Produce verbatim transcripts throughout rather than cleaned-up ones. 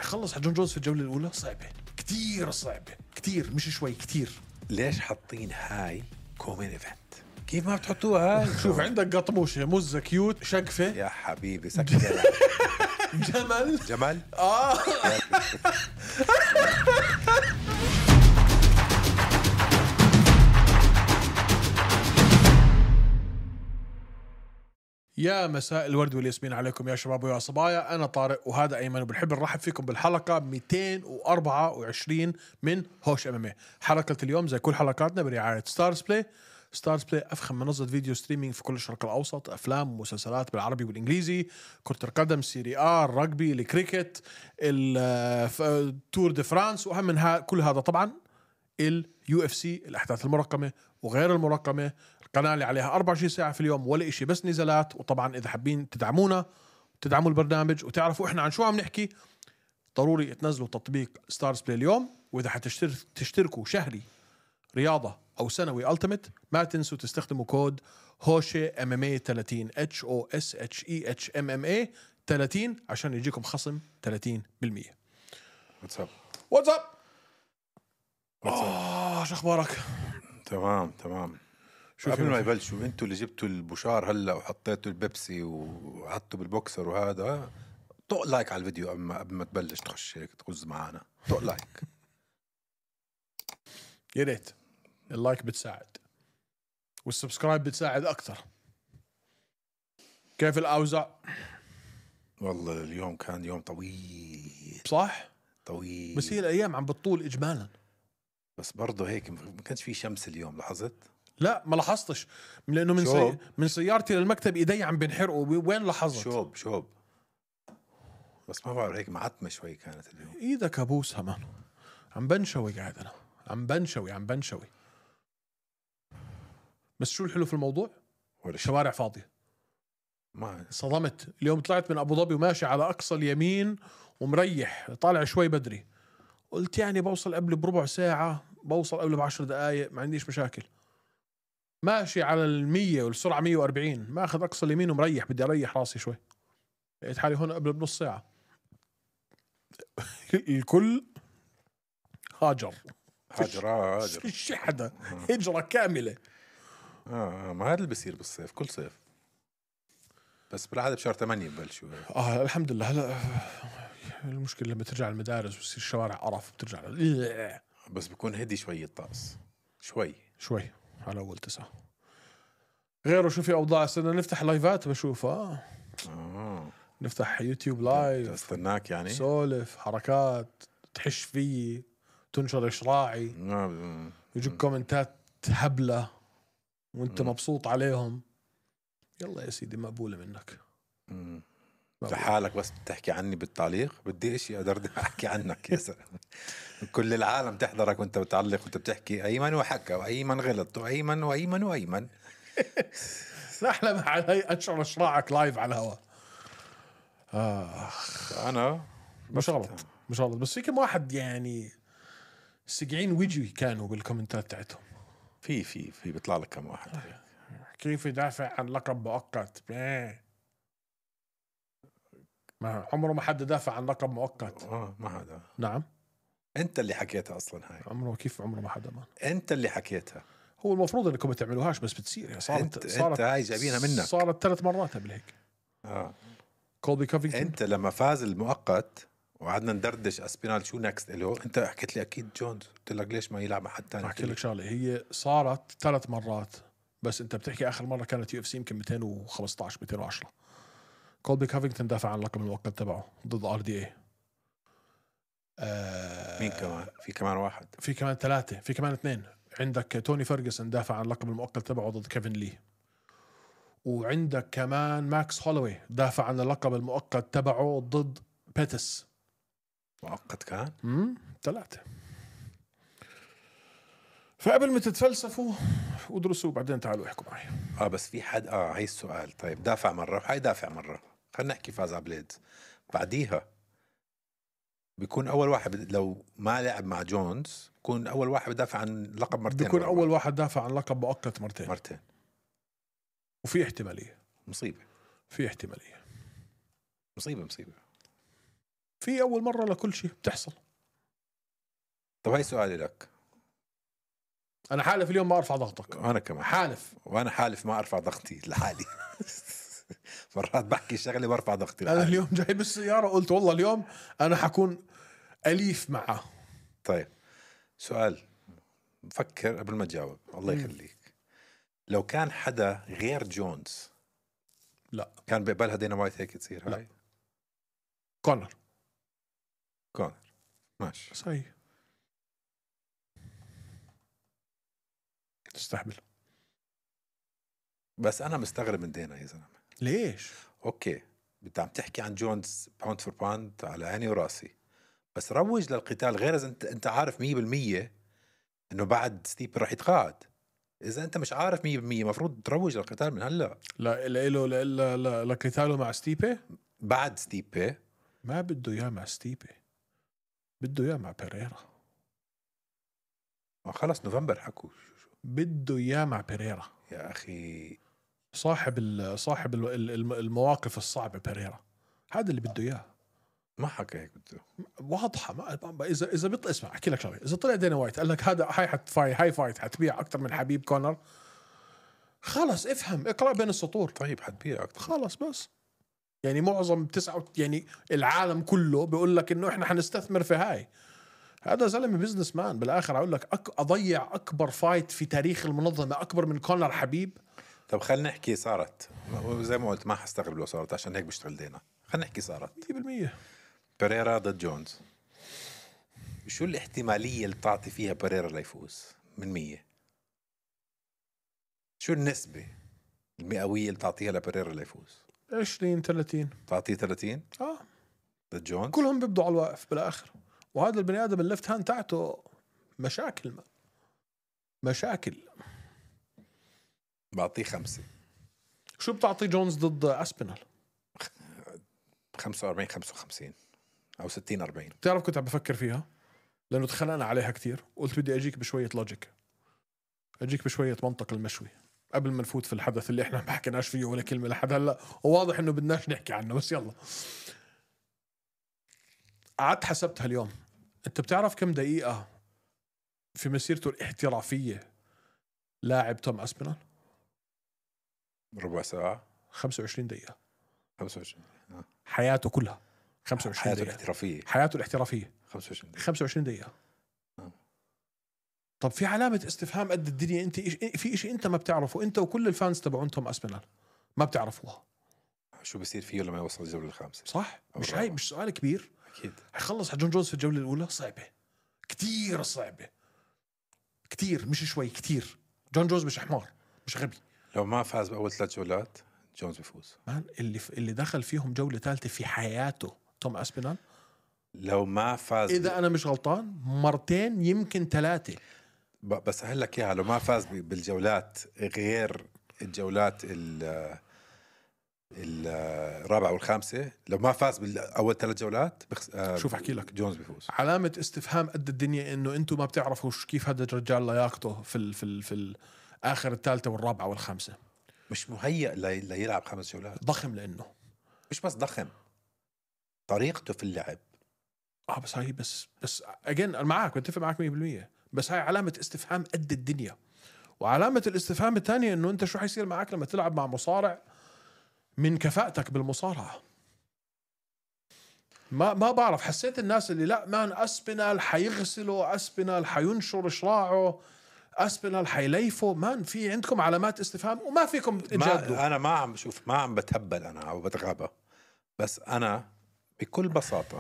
يخلص على جون جونز في الجولة الأولى صعبة كتير، صعبة كتير مش شوي كتير. ليش حاطين هاي كومين إيفنت؟ كيف ما بتحطوها هاي؟ شوف عندك قطموشة مزة كيوت شقفة يا حبيبي سكر جمل جمال آه يا مساء الورد والياسمين عليكم يا شباب ويا صبايا. أنا طارق وهذا أيمن، وبنحب نرحب فيكم بالحلقة مئتين وأربعة وعشرين من هوش ام ام اي. حلقة اليوم زي كل حلقاتنا برعاية ستارز بلاي. ستارز بلاي أفخم منصة فيديو ستريمينج في كل الشرق الأوسط، أفلام ومسلسلات بالعربي والإنجليزي، كرة القدم، سيري آر، رجبي، الكريكت، التور دي فرانس، وأهم من ها كل هذا طبعا اليو اف سي، الأحداث المرقمة وغير المرقمة. القناة اللي عليها أربعة وعشرين ساعة في اليوم ولا إشي بس نزالات. وطبعا إذا حابين تدعمونا تدعموا البرنامج وتعرفوا إحنا عن شو عم نحكي، ضروري تنزلوا تطبيق ستارز بلاي اليوم. وإذا حتشتركوا شهري رياضة أو سنوي ألتيميت ما تنسوا تستخدموا كود هوشة ام ام اي ثلاثين اتش او اس اتش اي اتش ام ام اي ثلاثين عشان يجيكم خصم ثلاثين بالمية. واتساب واتساب آه شو أخبارك؟ تمام تمام. شو قبل ما يبلشوا انتوا اللي جبتوا البشار هلا وحطيتوا البيبسي وحطوا بالبوكسر وهذا، طق لايك على الفيديو قبل ما قبل ما تبلش تخش هيك تغز معنا. طق لايك يا ريت. اللايك بتساعد والسبسكرايب بتساعد أكثر. كيف الأوزع؟ والله اليوم كان يوم طويل صح؟ طويل، بس هي الأيام عم بتطول إجمالا. بس برضه هيك ما كانش في شمس اليوم. لاحظت؟ لا ما لاحظتش، لأنه من سي... من سيارتي للمكتب إيدي عم بنحرقوا. وين لاحظت؟ شوب شوب بس ما بعرف، هيك معتمة شوي كانت اليوم. إيدك أبوسها مان. عم بنشوي قاعد أنا، عم بنشوي عم بنشوي. بس شو الحلو في الموضوع؟ الشوارع فاضية. ما صدمت اليوم، طلعت من أبو ظبي وماشي على أقصى اليمين ومريح، طالع شوي بدري. قلت يعني بوصل قبل بربع ساعة، بوصل قبل بعشر دقايق، ما عنديش مشاكل. ماشي على المية والسرعة مية وأربعين، ما أخذ أقصى اليمين ومريح، بدي أريح راسي شوي. لقيت حالي هون قبل بنص ساعة. الكل هاجر هاجر هاجر فيش حدا، هجرة كاملة. آه ما هذا اللي بيصير بالصيف، كل صيف. بس بالعادة بشهر ثمانية ببلشوا. آه الحمد لله. هلا المشكلة لما ترجع المدارس ويصير الشوارع قرف بترجع ل... بس بيكون هدي شوي الطقس، شوي شوي على أول تسعة. غيره شو في أوضاع؟ استنى نفتح لايفات بشوفها. آه. نفتح يوتيوب لايف، استناك يعني سولف حركات، تحش فيي، تنشر إشراعي، آه. يجيك كومنتات هبلة وانت م. مبسوط عليهم. يلا يا سيدي مقبولة منك. لحالك بس بتحكي عني بالتعليق، بدي اشي اقدر احكي عنك يا سلام. كل العالم تحضرك وانت بتعلق وانت بتحكي ايمن وحكى وايمن غلط وايمن وايمن وايمن. احلى علي انشر اشراعك لايف على الهواء. آه. انا مش غلط مش غلط، بس في كم واحد يعني سقعين وجهي كانوا بالكومنتات تاعتهم. في في في بيطلع لك كم واحد هيك. كيف يدافع عن لقب مؤقت؟ ما عمره ما حد دافع عن لقب مؤقت. اه ما حدا. نعم انت اللي حكيتها اصلا هاي. عمره كيف عمره ما حدا مان. انت اللي حكيتها. هو المفروض انكم ما تعملوهاش بس بتصير. صارت انت, صارت انت هاي جايبينها منك. صارت ثلاث مرات قبل هيك. اه كولبي كوفينغتون. انت لما فاز المؤقت وقعدنا ندردش اسبينال شو نكست له، انت حكيت لي اكيد جونز، قلت لك ليش ما يلعب مع حد ثاني. احكي لك شغله، هي صارت ثلاث مرات بس انت بتحكي اخر مره كانت يو اف سي يمكن مئتين وخمسطعش مئتين وعشرة. كولبي كوفينغتون دافع عن اللقب المؤقت تبعه ضد ار دي اي. آه مين كمان؟ في كمان واحد، في كمان ثلاثه، في كمان اثنين. عندك توني فيرغسون دافع عن اللقب المؤقت تبعه ضد كيفن لي. وعندك كمان ماكس هولوي دافع عن اللقب المؤقت تبعه ضد بيتس. مؤقت كان؟ امم ثلاثة. فقبل ما تتفلسفوا ودرسوا بعدين تعالوا احكوا معي. اه بس في حد اه هاي السؤال. طيب دافع مرة وهاي دافع مرة، خلينا نحكي فاز على بليدز. بعديها بيكون اول واحد لو ما لعب مع جونز بيكون اول واحد بدافع عن لقب مرتين. بيكون اول واحد دافع عن لقب مؤقت مرتين. مرتين. وفي احتمالية. مصيبة. في احتمالية. مصيبة مصيبة. في اول مره لكل شيء بتحصل. طب هاي سؤالي لك. انا حالف اليوم ما ارفع ضغطك. وانا كمان حالف. وانا حالف ما ارفع ضغطي لحالي. مرات بحكي شغله برفع ضغطي انا لحالي. اليوم جاي بالسياره قلت والله اليوم انا حكون اليف معه. طيب سؤال فكر قبل ما تجاوب. الله يخليك. لو كان حدا غير جونز لا كان بقبلها دينا وايت هيك تصير هاي؟ كونر. كونر ماشي صحيح. تستحمل. بس انا مستغرب من دينا يا زلمه. ليش؟ اوكي انت عم تحكي عن جونز باوند فور باوند على عيني وراسي، بس روج للقتال غير اذا انت انت عارف مية بالمية انه بعد ستيب رح يتقاعد. اذا انت مش عارف مية بالمية مفروض تروج للقتال من هلا. لا لا له لا لا لقتاله مع ستيبي. بعد ستيبي ما بده اياه مع ستيبي، بده اياه مع بيريرا. ما خلص نوفمبر حكوا. بده اياه مع بيريرا يا اخي. صاحب ال صاحب ال المواقف الصعبه بيريرا، هذا اللي بده اياه. ما حكى هيك بده. واضحه. ما اذا اذا بيطلع اسمع احكي لك شغله، اذا طلع دينا وايت قال لك هذا هاي حتفاي هاي فايت حتبيع اكثر من حبيب كونر، خلص افهم اقرا بين السطور. طيب حتبيع اكثر. خلص بس يعني معظم تسعة يعني العالم كله بيقول لك انه احنا حنستثمر في هاي. هذا زلمه بزنس مان بالاخر. اقول لك أك... اضيع اكبر فايت في تاريخ المنظمه اكبر من كونر حبيب. طب خلينا نحكي صارت زي ما قلت، ما حستغرب لو صارت عشان هيك بشتغل دينا. خلينا نحكي صارت مية بالمية بيريرا ضد جونز. شو الاحتمالية اللي تعطي فيها بيريرا ليفوز من مية؟ شو النسبة المئوية اللي تعطيها لبيريرا ليفوز؟ عشرين ثلاثين. تعطيه ثلاثين اه ضد جونز. كلهم بيبدوا على الواقف بالاخر. وهذا البني ادم اللفت هاند تاعته مشاكل ما. مشاكل. بعطيه خمسة. شو بتعطي جونز ضد اسبينال؟ خمسة وأربعين خمسة وخمسين أو ستين أربعين. بتعرف كنت عم بفكر فيها لأنه تخانقنا عليها كتير، قلت بدي أجيك بشوية لوجيك، أجيك بشوية منطق المشوي قبل ما نفوت في الحدث اللي إحنا ما حكيناش فيه ولا كلمة لحد هلا، وواضح إنه بدناش نحكي عنه بس يلا. قعدت حسبتها اليوم. أنت بتعرف كم دقيقة في مسيرته الاحترافية لاعب توم أسبينال؟ ربع ساعة. خمسة وعشرين دقيقة. خمسة وعشرين. آه. حياته كلها خمسة وعشرين حياته دقيقة. الاحترافية. حياته الاحترافية خمسة وعشرين دقيقة. خمسة وعشرين دقيقة. آه. طب في علامة استفهام قد الدنيا. انت إيش في إشي انت ما بتعرفه، انت وكل الفانز تبعون توم اسبينال ما بتعرفوها. شو بصير فيه لما يوصل الجولة الخامسة؟ صح. مش الرابعة. هاي مش سؤال كبير. أكيد. حيخلص على جون جونز في الجولة الأولى؟ صعبة كتير، صعبة كتير، مش شوي كتير. جون جونز مش حمار، مش غبي. لو ما فاز بأول ثلاث جولات جونز بيفوز. مان اللي اللي دخل فيهم جولة ثالثة في حياته توم اسبينال. لو ما فاز إذا ب... أنا مش غلطان مرتين يمكن ثلاثة. بس أقول لك إياها، لو ما فاز بالجولات غير الجولات ال الرابعة والخامسة، لو ما فاز بالأول ثلاث جولات بخس... شوف أحكي لك، جونز بيفوز. علامة استفهام قد الدنيا إنه أنتم ما بتعرفوا كيف هذا الرجال لياقته في ال في ال في ال آخر الثالثة والرابعة والخامسة. مش مهيأ لي... ليلعب خمس جولات. ضخم لأنه مش بس ضخم، طريقته في اللعب. اه بس هاي بس بس اجين انا معك بتفق معك مية بالمية، بس هاي علامة استفهام قد الدنيا. وعلامة الاستفهام الثانية انه انت شو حيصير معك لما تلعب مع مصارع من كفاءتك بالمصارعة. ما ما بعرف، حسيت الناس اللي لا مان اسبينال حيغسله، اسبينال حينشر شراعه، اسبينال حيليفه. مان في عندكم علامات استفهام وما فيكم تجادلوا. انا ما عم بشوف، ما عم بتهبل انا او بتغابى، بس انا بكل بساطة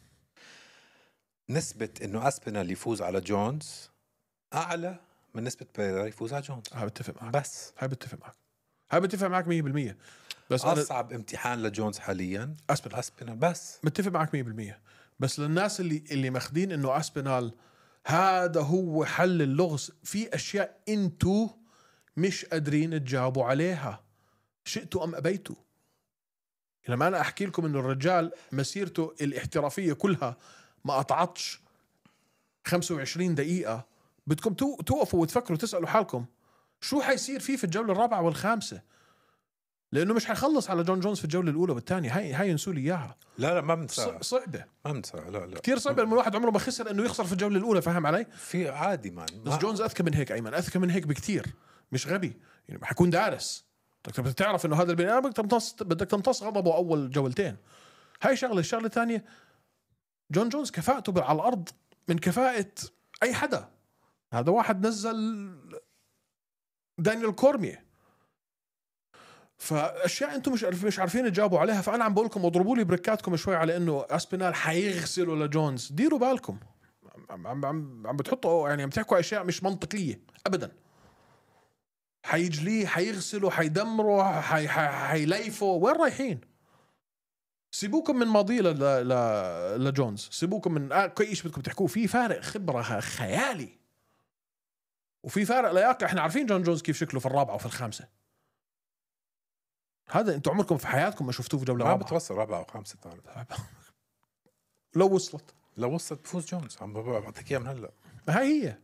نسبة انه اسبينال يفوز على جونز اعلى من نسبة بيريرا يفوز على جونز. هاي بتفق معك، بس هاي بتفق معك، هاي بتفق معك مية بالمية. بس اصعب امتحان لجونز حاليا اسبينال. اسبينال بس متفق معك مية بالمية. بس للناس اللي اللي ماخدين انه اسبينال هذا هو حل اللغز، في اشياء انتو مش قادرين تجاوبوا عليها شئتوا ام ابيتوا. لما انا احكي لكم انه الرجال مسيرته الاحترافيه كلها ما قطعتش خمسة وعشرين دقيقه، بدكم توقفوا وتفكروا تسالوا حالكم شو حيصير فيه في الجوله الرابعه والخامسه. لانه مش حيخلص على جون جونز في الجوله الاولى والثانيه. هاي هاي ينسوا لي اياها. لا لا ما بنسى، ص- صعبه ما بنسى، لا لا كثير صعبه لما الواحد عمره ما خسر انه يخسر في الجوله الاولى، فاهم علي؟ في عادي مان. بس جونز اذكى من هيك ايمن، اذكى من هيك بكثير، مش غبي يعني، حيكون دارس. بدك تعرف انه هذا البني ادم بدك تمتص بدك تمتص غضبه اول جولتين. هاي شغله. الشغله الثانيه جون جونز كفاءته على الارض من كفاءه اي حدا. هذا واحد نزل دانيال كورميه. فاشياء انتم مش مش عارفين تجاوبوا عليها. فانا عم بقول لكم اضربوا لي بركاتكم شوي على انه اسبينال حيغسلوا لجونز. ديروا بالكم، عم عم عم, عم بتحطوا يعني عم تحكوا اشياء مش منطقيه ابدا. حيجليه، حيغسلوا، حيدمروا، حي حيليفوا. وين رايحين؟ سيبوكم من ماضي ل... ل... لجونز، سيبوكم من آه كل شيء بدكم تحكوه. في فارق خبره خيالي وفي فارق لياقه. احنا عارفين جون جونز كيف شكله في الرابعه وفي الخامسه. هذا انتم عمركم في حياتكم ما شفتوه في جوله ما رابعه. بتوصل رابعه وخامسه طالب. لو وصلت لو وصلت بفوز جونز. عم بعطيك اياها من هلا. هاي هي.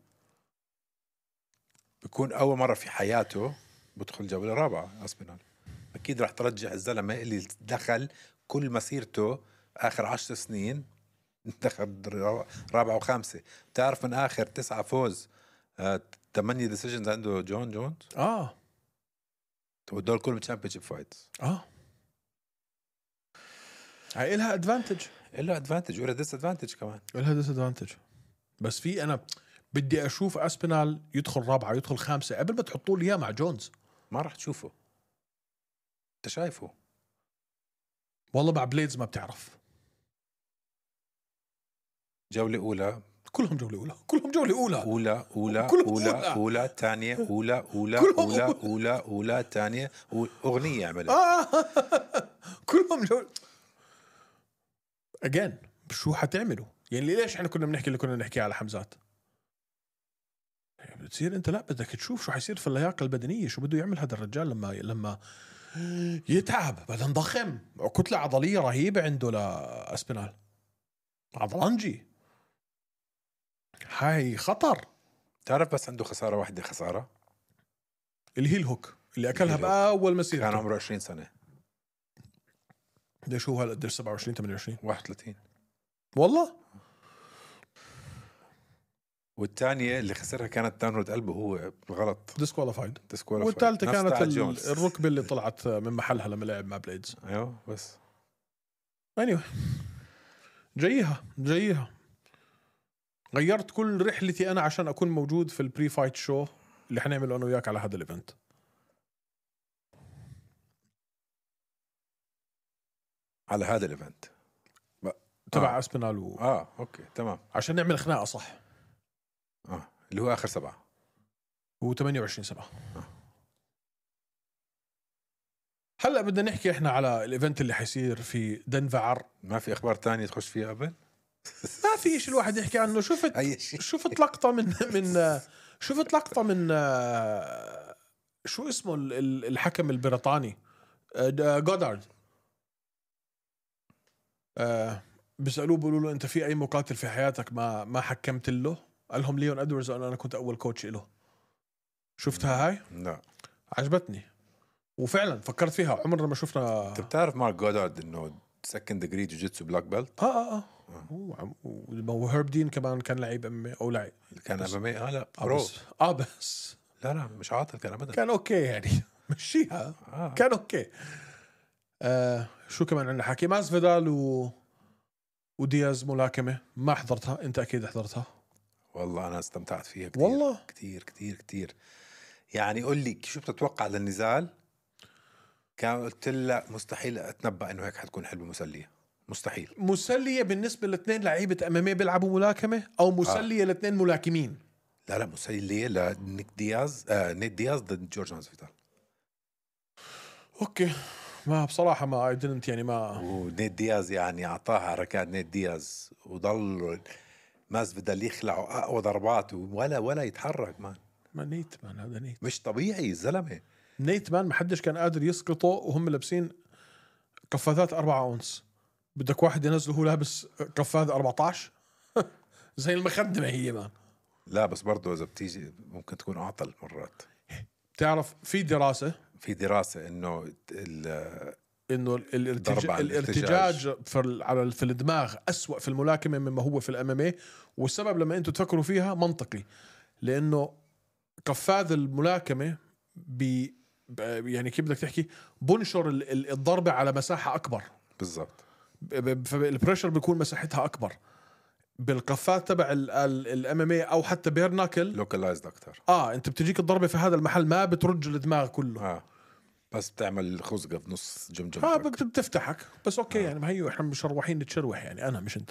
بيكون اول مره في حياته بدخل جوله رابعه اسبينال. اكيد راح ترجع الزلمه اللي دخل كل مسيرته اخر عشر سنين دخل رابعه وخامسه. بتعرف من اخر تسعة فوز آه، ثمانية ديسيجنز عنده جون جونز. اه ودول كلهم تشامبيونشيب فايتس. اه هاي لها ادفانتج، له ادفانتج ولا ديس ادفانتج كمان. لها ديس ادفانتج. بس في انا بدي اشوف اسبينال يدخل رابعه يدخل خامسه قبل ما تحطوا لي اياه مع جونز. ما راح تشوفه. انت شايفه والله مع بليدز ما بتعرف. جوله اولى كلهم جوله اولى، كلهم جوله اولى اولى اولى كلهم اولى أولى. اولى ثانيه اولى اولى كلهم اولى أولى. اولى اولى ثانيه اغنيه عملها. آه. كلهم جوله اجين. شو حتعملوا يعني؟ ليش احنا كنا بنحكي اللي كنا نحكي على حمزات؟ بتصير انت لا بدك تشوف شو حيصير في اللياقه البدنيه. شو بده يعمل هذا الرجال لما لما يتعب؟ بدن ضخم، كتله عضليه رهيبه عنده لاسبينال، عضلانجي. هاي خطر. تعرف بس عنده خساره واحده، خساره اللي هي الهوك اللي اكلها الهوك. باول مسيرته. كان عمره عشرين سنه. قديش هو هلا؟ قديش؟ سبعة وعشرين ثمانية وعشرين واحد وثلاثين والله. والثانيه اللي خسرها كانت تانرود قلبه هو بالغلط، ديسكواليفايد. ديسكواليفايد. والثالثه نفس كانت تاعت ال- جونز. الركبه اللي طلعت من محلها لما لعب مع بليدز. ايوه بس anyway جايها جايها. غيرت كل رحلتي انا عشان اكون موجود في البري فايت شو اللي حنعمله انا وياك على هذا الايفنت على هذا الايفنت تبع آه. اسبينال و... اه اوكي تمام. عشان نعمل خناقه صح. اه اللي هو اخر سبعه هو ثمانية وعشرين سبعة. هلا بدنا نحكي احنا على الايفنت اللي حيصير في دنفر. ما في اخبار تانية تخش فيها قبل؟ ما في شيء الواحد يحكي عنه. شفت اي شيء. شفت لقطه من من شفت لقطه من شو اسمه ال- ال- الحكم البريطاني جودارد. آه، بيسالوه بيقولوا له انت في اي مقاتل في حياتك ما ما حكمت له؟ قال لهم ليون ادواردز، انا انا كنت اول كوتش له. شفتها هاي؟ لا. عجبتني وفعلا فكرت فيها. عمرنا ما شفنا. انت بتعرف مارك جودارد انه سكند ديجري جوجيتسو بلاك بيلت؟ اه اه اه هو هو هيرب دين كمان كان لعيب ام او لعيب كان بس- ام اه لا اه برو. بس اه بس لا لا مش عاطل كان ابدا. كان اوكي يعني مشيها. آه. كان اوكي. آه شو كمان عندنا حكي؟ ماس فيدال و ودياز ملاكمه ما حضرتها. انت اكيد حضرتها. والله انا استمتعت فيها كتير. والله كتير كتير كتير. يعني قول لي شو بتتوقع للنزال؟ كان قلت لك مستحيل اتنبأ انه هيك حتكون حلوه مسليه. مستحيل. مسليه بالنسبه لاثنين لعيبه اماميه بيلعبوا ملاكمه، او مسليه آه. لاثنين ملاكمين؟ لا لا مسليه لنيك دياز آه نيت دياز ضد جورج ماسفيدال. اوكي. ما بصراحه ما اي ديدنت يعني ما ونيت دياز يعني اعطاها حركات نيت دياز وضل ماسفيدال يخلعوا اقوى ضربات ولا ولا يتحرك مان. ما نيت مان. هذا نيت مش طبيعي الزلمه. نيت مان ما حدش كان قادر يسقطه وهم لابسين قفازات أربعة أونس. بدك واحد ينزله هو لابس قفاز أربعة عشر زي المخدمة هي مان. لا بس برضه اذا بتيجي ممكن تكون اعطل مرات. تعرف في دراسة في دراسة إنه ال- انه الارتجاج ضرب على الارتجاج في ال- على في الدماغ أسوأ في الملاكمه مما هو في الام ام اي. والسبب لما انتم تفكروا فيها منطقي، لانه قفاز الملاكمه بي ب- يعني كيف بدك تحكي بنشر ال- ال- الضربه على مساحه اكبر، بالضبط. فالبريشر بيكون مساحتها اكبر. بالقفاز تبع الام ام اي او حتى بير ناكل لوكالايزد أكتر. اه انت بتجيك الضربه في هذا المحل، ما بترج الدماغ كله. آه بس بتعمل خزقة في نص جمجمتك. اه بت- بتفتحك بس. اوكي آه. يعني ما هي احنا مشروحين نتشروح، يعني انا مش انت.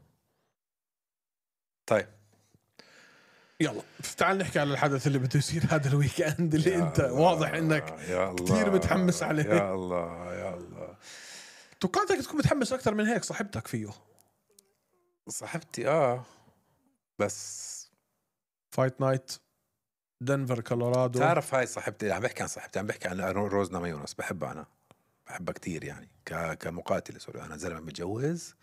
طيب يلا تعال نحكي على الحدث اللي بده يصير هذا الويك اند اللي يا انت الله، واضح انك يا الله، كثير متحمس عليه. يا الله يا الله. توقعتك تكون متحمس اكثر من هيك، صاحبتك فيه صاحبتي اه بس فايت نايت دنفر كولورادو. تعرف هاي صاحبتي، عم بحكي عن صاحبتي، عم بحكي عن روز نامايونس. بحبها انا، بحبها كتير يعني ك... كمقاتلة. سوري انا زلمة متجوز.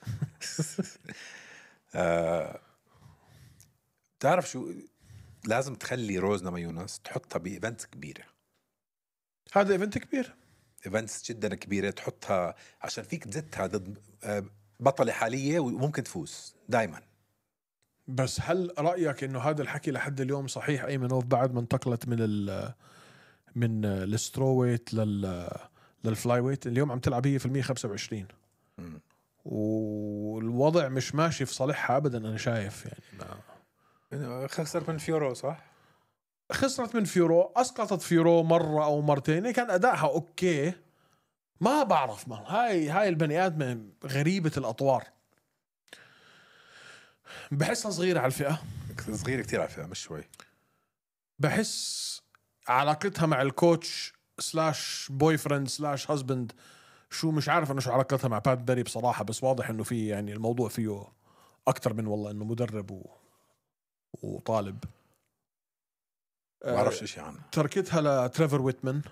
آه... تعرف شو لازم تخلي روز نامايونس تحطها بإيفنت كبيرة. هذا ايفنت كبير، ايفنتس جدا كبيرة تحطها عشان فيك تزتها ضد آه، بطلة حالية وممكن تفوز دايما. بس هل رأيك انه هذا الحكي لحد اليوم صحيح ايمنوف بعد ما انتقلت من ال من السترويت لل للفلاي ويت؟ اليوم عم تلعب هي في المية خمسة وعشرين م. والوضع مش ماشي في صالحها ابدا. انا شايف يعني ما خسر من فيورو صح؟ خسرت من فيورو، اسقطت فيورو مرة او مرتين، كان ادائها اوكي. ما بعرف ما هاي هاي البني ادمة غريبة الاطوار، بحسها صغيرة على الفئة، صغيرة كتير على فكرة مش شوي. بحس علاقتها مع الكوتش سلاش بوي فريند سلاش هازبند شو مش عارف انه شو علاقتها مع بات بيري بصراحة، بس واضح انه في يعني الموضوع فيه اكتر من والله انه مدرب و... وطالب. ما بعرفش اشي عنه. تركتها لتريفر ويتمان.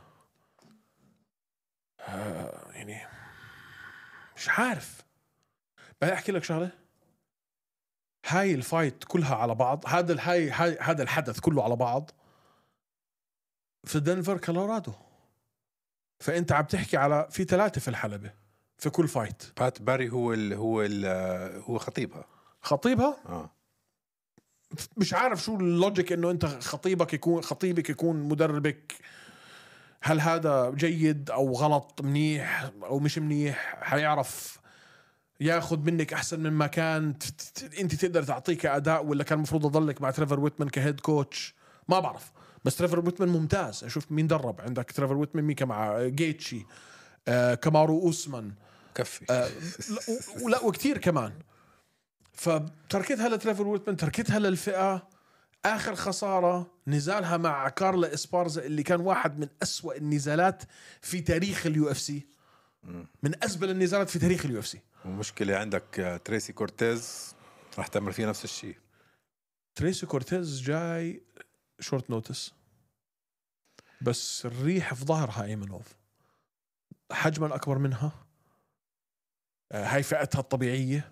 آه يعني مش عارف. بدي احكي لك شغله، هاي الفايت كلها على بعض، هذا الهاي هاي هذا الحدث كله على بعض في دنفر كولورادو. فانت عم تحكي على في ثلاثه في الحلبه في كل فايت. بات باري هو ال هو ال هو خطيبها. خطيبها اه مش عارف شو اللوجيك انه انت خطيبك يكون خطيبك يكون مدربك. هل هذا جيد او غلط، منيح او مش منيح؟ حيعرف ياخذ منك احسن من ما كان انت تقدر تعطيك اداء، ولا كان المفروض اضلك مع تريفر ويتمان كهيد كوتش؟ ما بعرف. بس تريفر ويتمان ممتاز. اشوف مين درب عندك تريفر ويتمان، مين مع جيتشي، آه كامارو اوسمان، كفي آه ولا وكتير كمان. فتركتها لتريفر ويتمان، تركتها للفئة. آخر خسارة نزالها مع كارلا إسبارزا اللي كان واحد من أسوأ النزالات في تاريخ اليو اف سي، من أزبل النزالات في تاريخ اليو اف سي. المشكلة عندك تريسي كورتيز راح تعمل فيه نفس الشيء. تريسي كورتيز جاي شورت نوتس، بس الريح في ظهرها ايمنوف، حجما أكبر منها، هاي فئتها الطبيعية.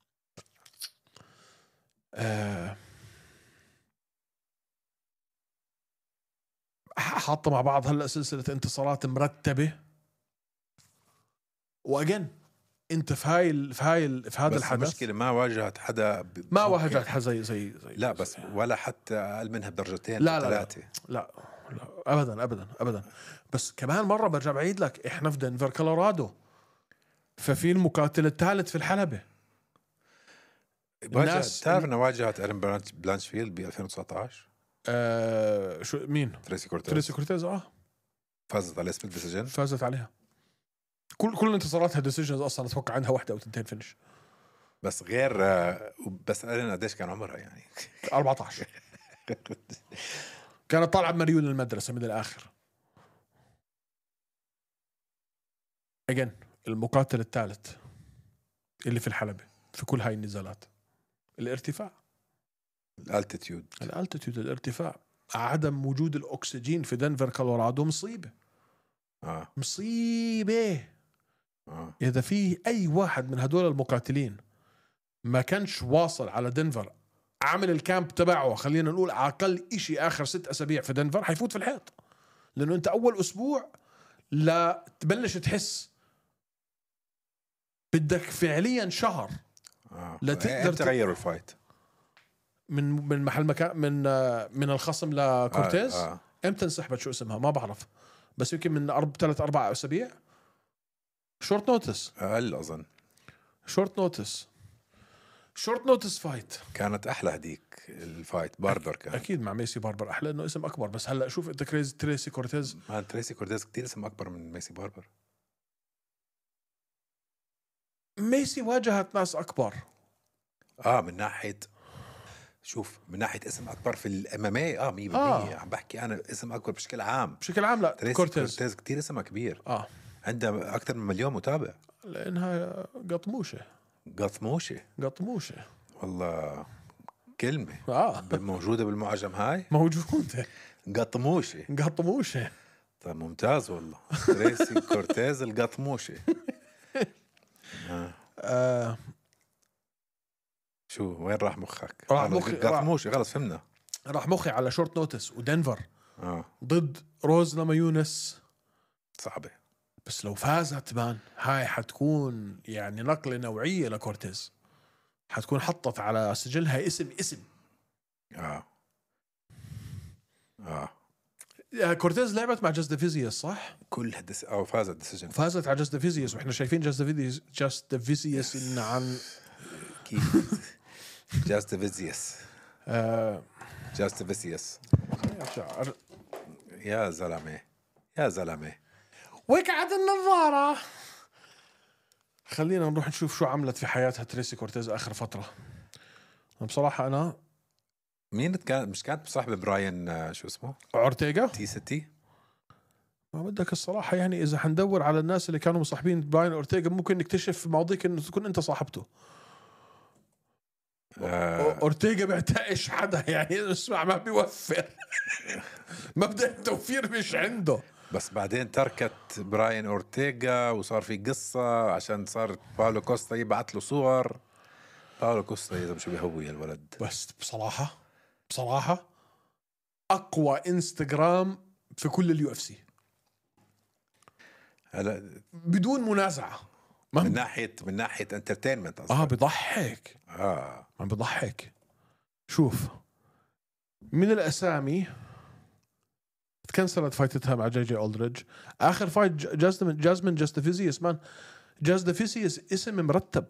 أه حاطة مع بعض هلأ سلسلة انتصارات مرتبة. وأجن انت في هاي ال... في هاي ال... في هذا بس الحدث المشكلة ما واجهت حدا ب... ما واجهت حدا زي زي زي لا بس ولا حتى أقل منها بدرجتين لا لا ثلاثة. لا, لا لا أبدا أبدا أبدا. بس كمان مرة برجع بعيد لك، إحنا في دنفر كولورادو، ففي المقاتل الثالث في الحلبة. الناس تعرف انه واجهت إيرين بلانشفيلد ب ألفين وتسعطعش. آه شو مين؟ تريسي كورتيز. تريسي كورتيز اه فازت على سبيد ديسيجن. فازت عليها. كل كل انتصاراتها ديسيجنز اصلا. اتوقع عندها واحده او تنتين فينش. بس غير بس إيرين قديش كان عمرها يعني؟ أربعة عشر. كانت طالعه مريول المدرسه من الاخر. اجن المقاتل الثالث اللي في الحلبة في كل هاي النزالات، الارتفاع، الالتيتيود الالتيتيود الارتفاع، عدم وجود الاكسجين في دنفر كولورادو مصيبه. آه. مصيبه. آه. اذا في اي واحد من هدول المقاتلين ما كانش واصل على دنفر، عامل الكامب تبعه خلينا نقول اقل اشي اخر ست اسابيع في دنفر، حيفوت في الحيط. لانه انت اول اسبوع لا تبلش تحس بدك فعليا شهر اه لا تقدر امتى غيروا الفايت؟ من من محل مكان من آه، من الخصم لكورتيز. آه. آه. امتى انسحبت شو اسمها ما بعرف، بس يمكن من أرب ثلاث اربع اسابيع. شورت نوتس اقل اظن. شورت نوتس شورت نوتس فايت. كانت احلى هديك الفايت باربر كان. اكيد مع ميسي باربر احلى انه اسم اكبر، بس هلا شوف انت كريزي تريسي كورتيز. ما تريسي كورتيز كتير اسم اكبر من ميسي باربر. ميسي واجهت ناس اكبر. اه من ناحيه شوف من ناحيه اسم اكبر في الاماميه اه مية بالمية. آه. عم بحكي انا اسم اكبر بشكل عام. بشكل عام لا تريسي كورتيز. كورتيز كتير اسمها كبير. اه عندها اكثر من مليون متابع. لانها قطموشه قطموشه قطموشه والله كلمه اه موجوده بالمعجم هاي. موجوده قطموشه. قطموشه. طيب ممتاز والله. تريسي كورتيز القطموشه. آه. آه. شو وين راح مخك؟ راح خلص مخي- قطموشه خلص فهمنا. راح مخي على شورت نوتس ودنفر اه ضد روز نمايونس. صعبه. بس لو فازت مان هاي حتكون يعني نقلة نوعية لكورتيز، حتكون حطت على سجلها اسم اسم اه اه آه، كورتيز لعبت مع جاست ديفيزيوس صح؟ كل هدس او فاز الديسيجن. فازت على جاست ديفيزيوس واحنا شايفين جاست ديفيزيوس جاست ديفيزيوس إن عن كيف جاست فيزيوس آه جاست فيزيوس شعر. يا زلمه يا زلمه. وقعت النظارة. خلينا نروح نشوف شو عملت في حياتها تريسي كورتيز آخر فترة. بصراحة أنا مين كان مش كانت مصاحبه براين آه، شو اسمه أورتيغا تي ستي. ما بدك الصراحة يعني إذا حندور على الناس اللي كانوا مصاحبين براين أورتيغا ممكن نكتشف في ماضيك إنه تكون أنت صاحبته. آه أورتيغا بيعتقش حدا يعني اسمع ما بيوفر. مبدأ التوفير مش عنده. بس بعدين تركت براين اورتيغا وصار في قصه عشان صار باولو كوستا يبعث له صور. باولو كوستا اذا شو بيهوي الولد. بس بصراحة بصراحة أقوى إنستغرام في كل اليو اف سي هلا بدون منازعة. من ناحيه من ناحيه انترتينمنت اه بضحك اه عم بضحك. شوف من الأسامي تكنسلت فايتتها مع جي جي أولدريدج. آخر فايت جازمين جازمين جاستفيزيوس مان. جاستفيزيوس اسم مرتب.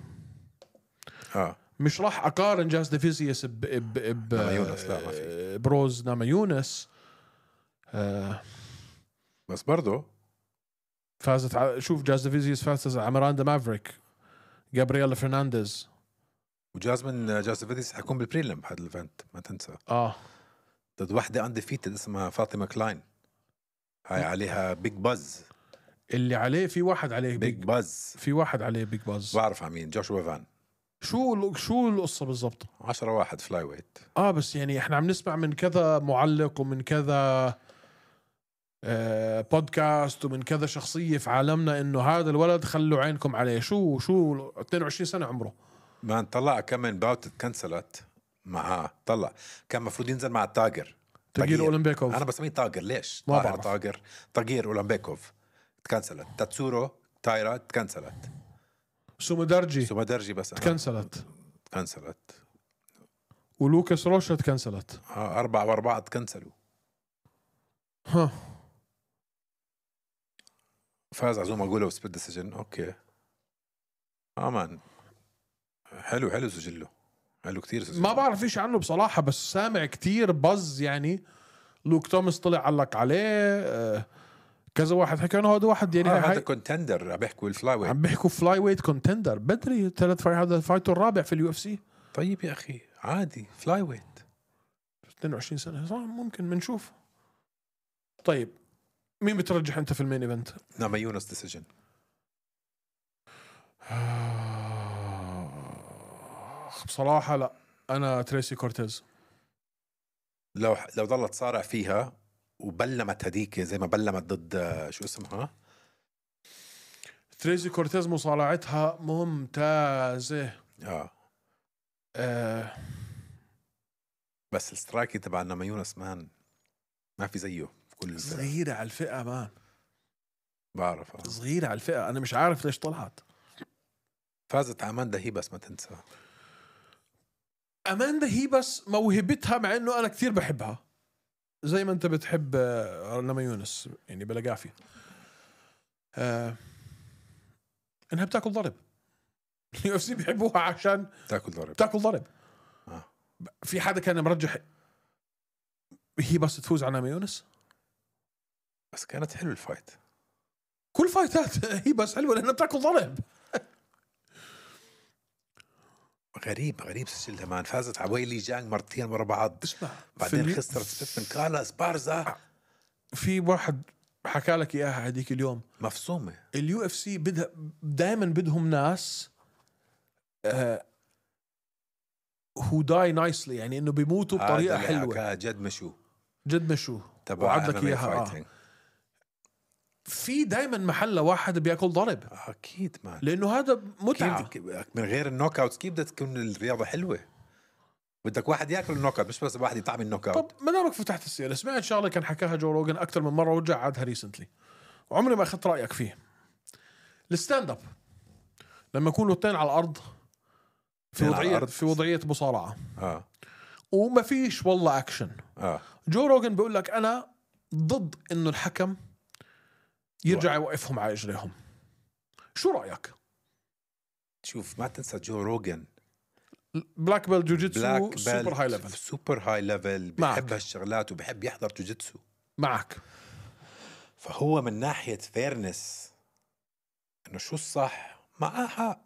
اه مش راح أقارن جاستفيزيوس ب ب ب نامايونس، لا ما في. بروز نامايونس. آه بس برضو فازت على شوف جاستفيزيوس فازت على ميراندا مافريك جابرييلا فرنانديز. وجازمين جاستفيديس حيكون بالبريلم بهذا الايفنت ما تنسى اه ضد وحده انديفيتد اسمها فاطمه كلاين. هاي عليها بيج باز. اللي عليه في واحد عليه بيج بيج باز في واحد عليه بيج باز. بعرف على مين. جوشوا فان. شو شو القصة بالضبط؟ عشرة واحد فلاي ويت. اه بس يعني احنا عم نسمع من كذا معلق ومن كذا آه بودكاست ومن كذا شخصية في عالمنا انه هذا الولد خلوا عينكم عليه. شو شو اثنين وعشرين سنة عمره. ما طلع كمان باوت كنسلت معاه. طلع كان مفروض ينزل مع التاجر تغيير اولمبيكوف. انا بسميه تاجر ليش ما طاهر بعرف. تاجر تغيير اولمبيكوف تكنسلت. تاتسورو تايرا تكنسلت. سومودرجي سومادرجي بس تكنسلت. تكنسلت. ولوكاس روشا تكنسلت. آه أربعة وأربعة تكنسلوا. ها فاز عزومة أقوله سبيد ديسيجن. أوكي آمان حلو حلو سجله حلو كتير سجله. ما بعرف ايش عنه بصراحة بس سامع كتير بز يعني. لوك توماس طلع علق عليه آه كذا واحد حكى انه هذا واحد يعني آه هاي هذا كونتندر عم بيحكوا الفلاي ويت. عم بيحكوا فلاي ويت كونتندر بدري ثلاث فايت. هذا فايته الرابع في اليو اف سي. طيب يا أخي عادي فلاي ويت. اثنين وعشرين سنة صح ممكن بنشوف. طيب مين بترجح انت في المين ايفنت؟ نعم يونس ديسيجن. بصراحة لا انا تريسي كورتيز. لو لو ضلت صارع فيها وبلمت هديك زي ما بلمت ضد شو اسمها. تريسي كورتيز مصارعتها ممتازة. اه, آه. بس السترايكي تبع نعم يونس مان ما في زيه في كل الفرق. صغيرة على الفئة مان. بعرف آه. صغيرة على الفئة، أنا مش عارف ليش طلعت. فازت أماندا هي بس ما تنسى. أماندا هي بس موهبتها، مع إنه أنا كثير بحبها زي ما أنت بتحب نما يونس يعني بلا قافية، آه إنها بتاكل ضرب. اليو اف سي بيحبوها عشان تاكل ضرب بتاكل ضرب. آه. في حدا كان مرجح هي بس تفوز على نما يونس؟ بس كانت حلو الفايت. كل فايتات هي بس حلوة لأنها بتاكل ضرب. غريب غريب سجلها مان. فازت على ويلي جانج مرتين ورا بعض، اسمع بعدين في خسرت من كارلا اسبارزا. في واحد حكى لك اياها هذيك اليوم، مفصومة. اليو اف سي بدها دائما بدهم ناس هو داي نايسلي، يعني انه بيموتوا بطريقه حلوه. جد مشو جد مشو تبع وعد لك اياها. آه. في دائما محل واحد بياكل ضرب. اكيد ما لانه هذا متعه. من غير النوك اوت كيف بدها تكون الرياضه حلوه؟ بدك واحد ياكل النوك اوت، مش بس واحد يطعم النوك اوت. طب ما دامك فتحت السيره، سمعت شغله كان حكاها جو روجن اكثر من مره ورجع عادها ريسنتلي وعمري ما اخذت رايك فيه. الستاند اب لما يكونوا اثنين على الارض في وضعيه في وضعيه مصارعه اه وما فيش والله اكشن، اه جو روجن بيقول لك انا ضد انه الحكم يرجع يوقفهم على اجريهم. شو رايك؟ شوف ما تنسى جو روجن بلاك بيل جوجيتسو سوبر هاي ليفل، سوبر هاي ليفل، بحب هالشغلات وبحب يحضر جوجيتسو معك. فهو من ناحيه فيرنس انه شو الصح معاه حق،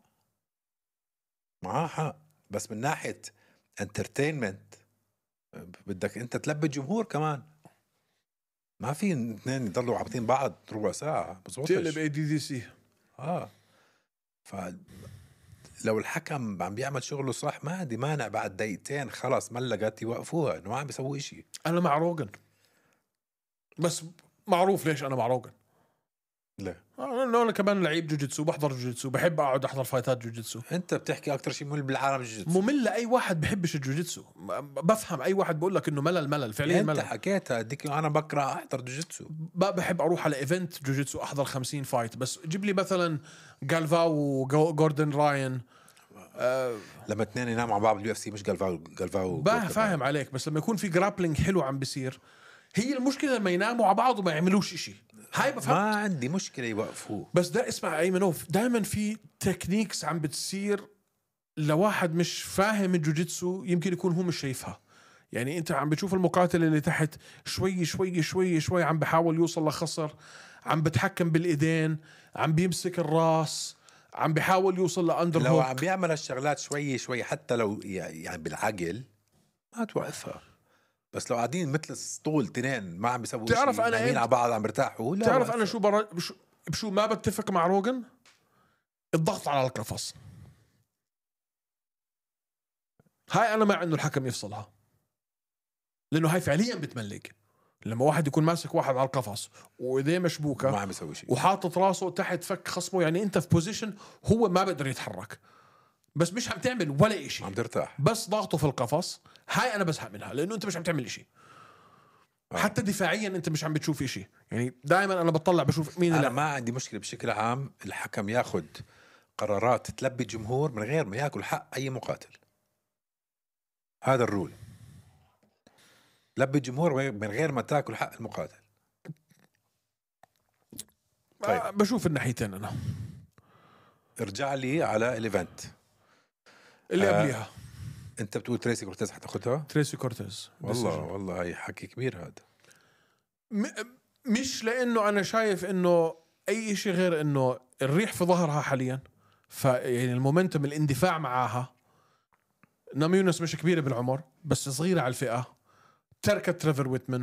معاه حق، بس من ناحيه انترتينمنت بدك انت تلبي الجمهور كمان. ما في اثنين يضلوا عابطين بعض ربع ساعه بزبطش. تقلب اي دي دي سي. اه ف لو الحكم عم بيعمل شغله صح ما عندي مانع بعد دقيقتين خلاص ملقت يوقفوها انه ما عم بيسوي إشي. انا مع روجن، بس معروف ليش انا مع روجن. لا لانه انا كمان لعيب جوجيتسو، بحضر جوجيتسو، بحب اقعد احضر فايتات جوجيتسو. انت بتحكي اكتر شيء ممل بالعالم الجوجيتسو. ممل لاي واحد بحبش الجوجيتسو. بفهم اي واحد بقول لك انه ملل ملل فعليا ملل. انت حكيتها اديك انا بكره احضر جوجيتسو، بحب اروح على ايفنت جوجيتسو احضر خمسين فايت، بس جيب لي مثلا جالفاو وجوردن راين. آه لما اثنين يناموا مع بعض باليو اف سي مش جالفاو جالفاو فاهم عليك، بس لما يكون في جرابلينج حلو عم بيصير. هي المشكله لما يناموا على بعض وما يعملوش إشي. هاي بفهم. ما عندي مشكله يوقفوه، بس ده اسمع ايمنوف دائما في تكنيكس عم بتصير لواحد مش فاهم الجوجيتسو، يمكن يكون هو مش شايفها. يعني انت عم بتشوف المقاتل اللي تحت شوي شوي شوي شوي عم بحاول يوصل لخصر، عم بتحكم بالايدين، عم بيمسك الراس، عم بيحاول يوصل لاندر لو هوك. عم بيعمل هالشغلات شوي شوي حتى لو يعني بالعقل ما توقفها. بس لو قاعدين مثل السطول تنين ما عم بيسووا تعرف شيء، انا نايمين على بعض عم برتاحوا. تعرف وقفها. انا شو بر... بشو... بشو ما بتفق مع روجن؟ الضغط على القفص. هاي انا مع انه الحكم يفصلها، لانه هاي فعليا بتملق. لما واحد يكون ماسك واحد على القفص وايديه مشبوكه ما عم يسوي شيء وحاطط راسه تحت فك خصمه، يعني انت في بوزيشن هو ما بقدر يتحرك، بس مش عم تعمل ولا إشي، عم ترتاح، بس ضغطه في القفص. هاي انا بزهق منها لانه انت مش عم تعمل إشي. آه. حتى دفاعيا انت مش عم بتشوف إشي. يعني دائما انا بطلع بشوف مين. انا ما عندي مشكله بشكل عام الحكم ياخد قرارات تلبي الجمهور من غير ما ياكل حق اي مقاتل. هذا الرول، لبي الجمهور من غير ما تاكل حق المقاتل. طيب. آه بشوف الناحيتين انا. ارجع لي على الايفنت اللي آه قبليها. انت بتقول تريسي كورتيز حتاخدها؟ تريسي كورتيز والله decision. والله هي حكي كبير هذا. م- مش لانه انا شايف انه اي شيء غير انه الريح في ظهرها حاليا، فيعني المومنتم الاندفاع معاها. نام يونس مش كبيره بالعمر بس صغيره على الفئه، تركت تريفر ويتمن.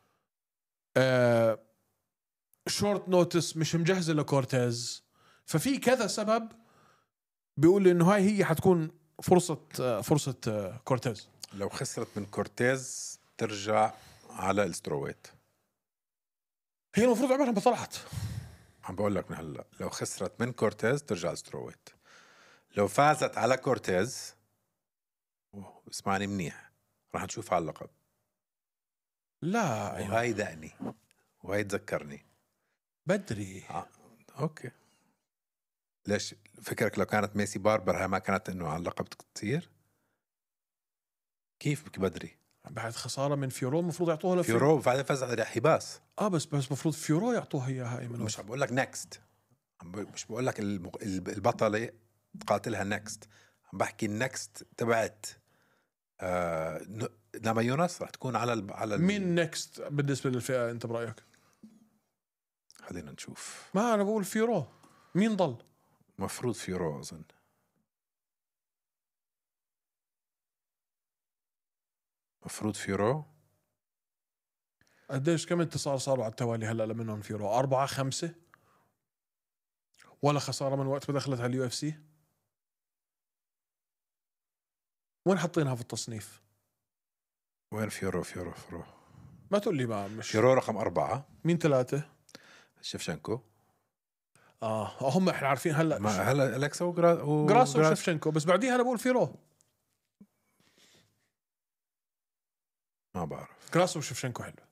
آه شورت نوتس مش مجهزه لكورتيز، ففي كذا سبب بيقول انه هاي هي حتكون فرصه آه فرصه آه كورتيز. لو خسرت من كورتيز ترجع على السترويت. هي المفروض عمرها ما طلعت. عم بقول لك من هلا لو خسرت من كورتيز ترجع على السترويت. لو فازت على كورتيز اسمعني منيح راح نشوف على اللقب. لا وهاي دقني وهاي تذكرني بدري. آه. اوكي ليش فكرك لو كانت ميسي باربر هاي ما كانت انه على اللقب تصير؟ كيف بك بدري؟ بعد خساره من فيورو المفروض يعطوها لفيورو. فيورو بعدين فاز على حباس. اه بس بس المفروض فيورو يعطوها اياها ايمن. مش عم بقول لك نكست، مش بقول لك المق... البطله تقاتلها نكست، عم بحكي النكست تبعت آه... ن... نما يونس رح تكون على ال... على ال... مين نكست بالنسبه للفئه انت برايك؟ خلينا نشوف. ما انا بقول فيورو. مين ضل؟ مفروض فيورو اظن. مفروض فيورو. قديش كم انتصار صاروا على التوالي هلا منهم فيورو؟ أربعة خمسة ولا خسارة من وقت ما دخلت على اليو اف سي؟ وين حاطينها في التصنيف؟ وين فيورو؟ فيورو فيورو ما تقول لي ما مش فيورو رقم أربعة. مين ثلاثة؟ شفشنكو. اه هم احنا عارفين هلا ما هلا أليكسا وغرا... و... جراسو وشفشنكو، بس بعديها انا بقول فيورو. ما بعرف. جراسو وشفشنكو حلو.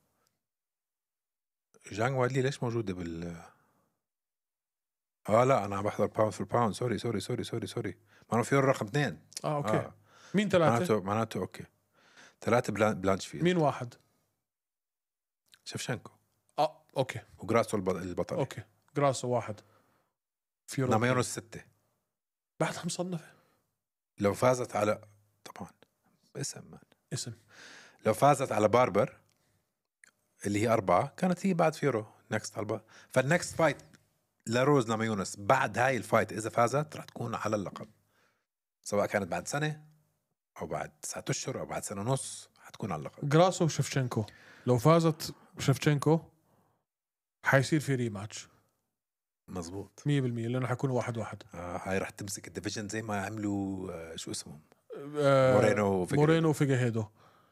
جانج وادلي ليش موجودة بال اه لا انا عم بحضر باوند فور باوند. سوري سوري سوري سوري سوري ما فيورو رقم اثنين. اه اوكي آه. مين ثلاثة؟ معناته معناته اوكي ثلاثة بلان... بلانشفيلد. مين واحد؟ شفشنكو. اه اوكي وجراسو الب... البطل. اوكي جراسو واحد. فيورو نما يونس ستة. بعدها مصنفة. لو فازت على طبعا اسم مان. اسم لو فازت على باربر اللي هي أربعة كانت هي بعد فيورو نكست على البار. فالنكست فايت لروز نما يونس بعد هاي الفايت إذا فازت رح تكون على اللقب، سواء كانت بعد سنة أو بعد تسعة أشهر أو بعد سنة ونص حتكون على اللقب. جراسو وشفشنكو لو فازت شفشنكو حيصير في ريماتش مزبوط مية بالمية لأنه حيكون واحد واحد. آه هاي رح تمسك الديفيجن زي ما عملوا آه شو اسمهم آه مورينو وفيجيهيدو. مورينو وفيجيهيدو.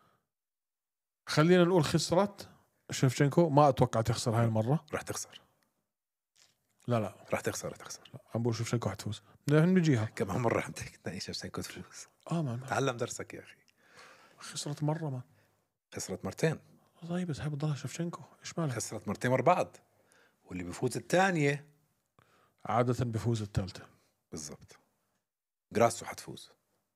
خلينا نقول خسرت شفشنكو. ما أتوقع تخسر هاي المرة. رح تخسر. لا لا رح تخسر رح تخسر عم بقول شفشنكو حتفوز. نحن بنجيها كم مرة عم تنقي شفشنكو تفوز. اه ما تعلم درسك يا أخي. خسرت مرة ما خسرت مرتين. طيب بس هاي بتضلها شفشنكو. ايش مالك؟ خسرت مرتين ورا بعض واللي بيفوز الثانية عادة بفوز الثالثة. بالضبط. جراسو حتفوز.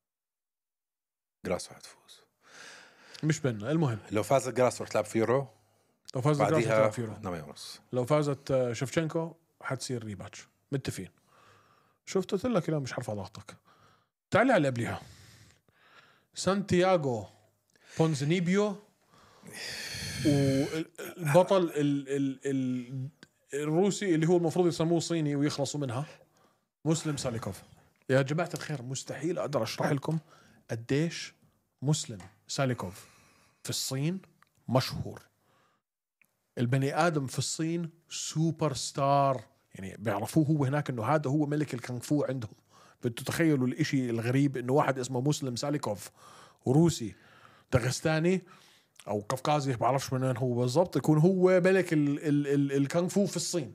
جراسو حتفوز مش بيننا. المهم لو فاز جراسو رح تلعب فيورو. لو فازت جراسو بعديها تلعب فيورو. نما يونس. لو فازت شفشنكو حتصير ريباتش. متفقين. شفت قلت لك لا مش حرفع ضغطك. تعالي على اللي قبلها سانتياغو بونزنيبيو والبطل ال ال ال الروسي اللي هو المفروض يسموه صيني ويخلصوا منها مسلم ساليكوف. يا جماعة الخير مستحيل أقدر أشرح لكم قديش مسلم ساليكوف في الصين مشهور. البني آدم في الصين سوبر ستار، يعني بيعرفوه هو هناك إنه هذا هو ملك الكونغفو عندهم. بتتخيلوا الإشي الغريب إنه واحد اسمه مسلم ساليكوف روسي داغستاني أو قفقازي بعرفش من وين هو بالضبط يكون هو ملك ال ال ال الكونغفو في الصين.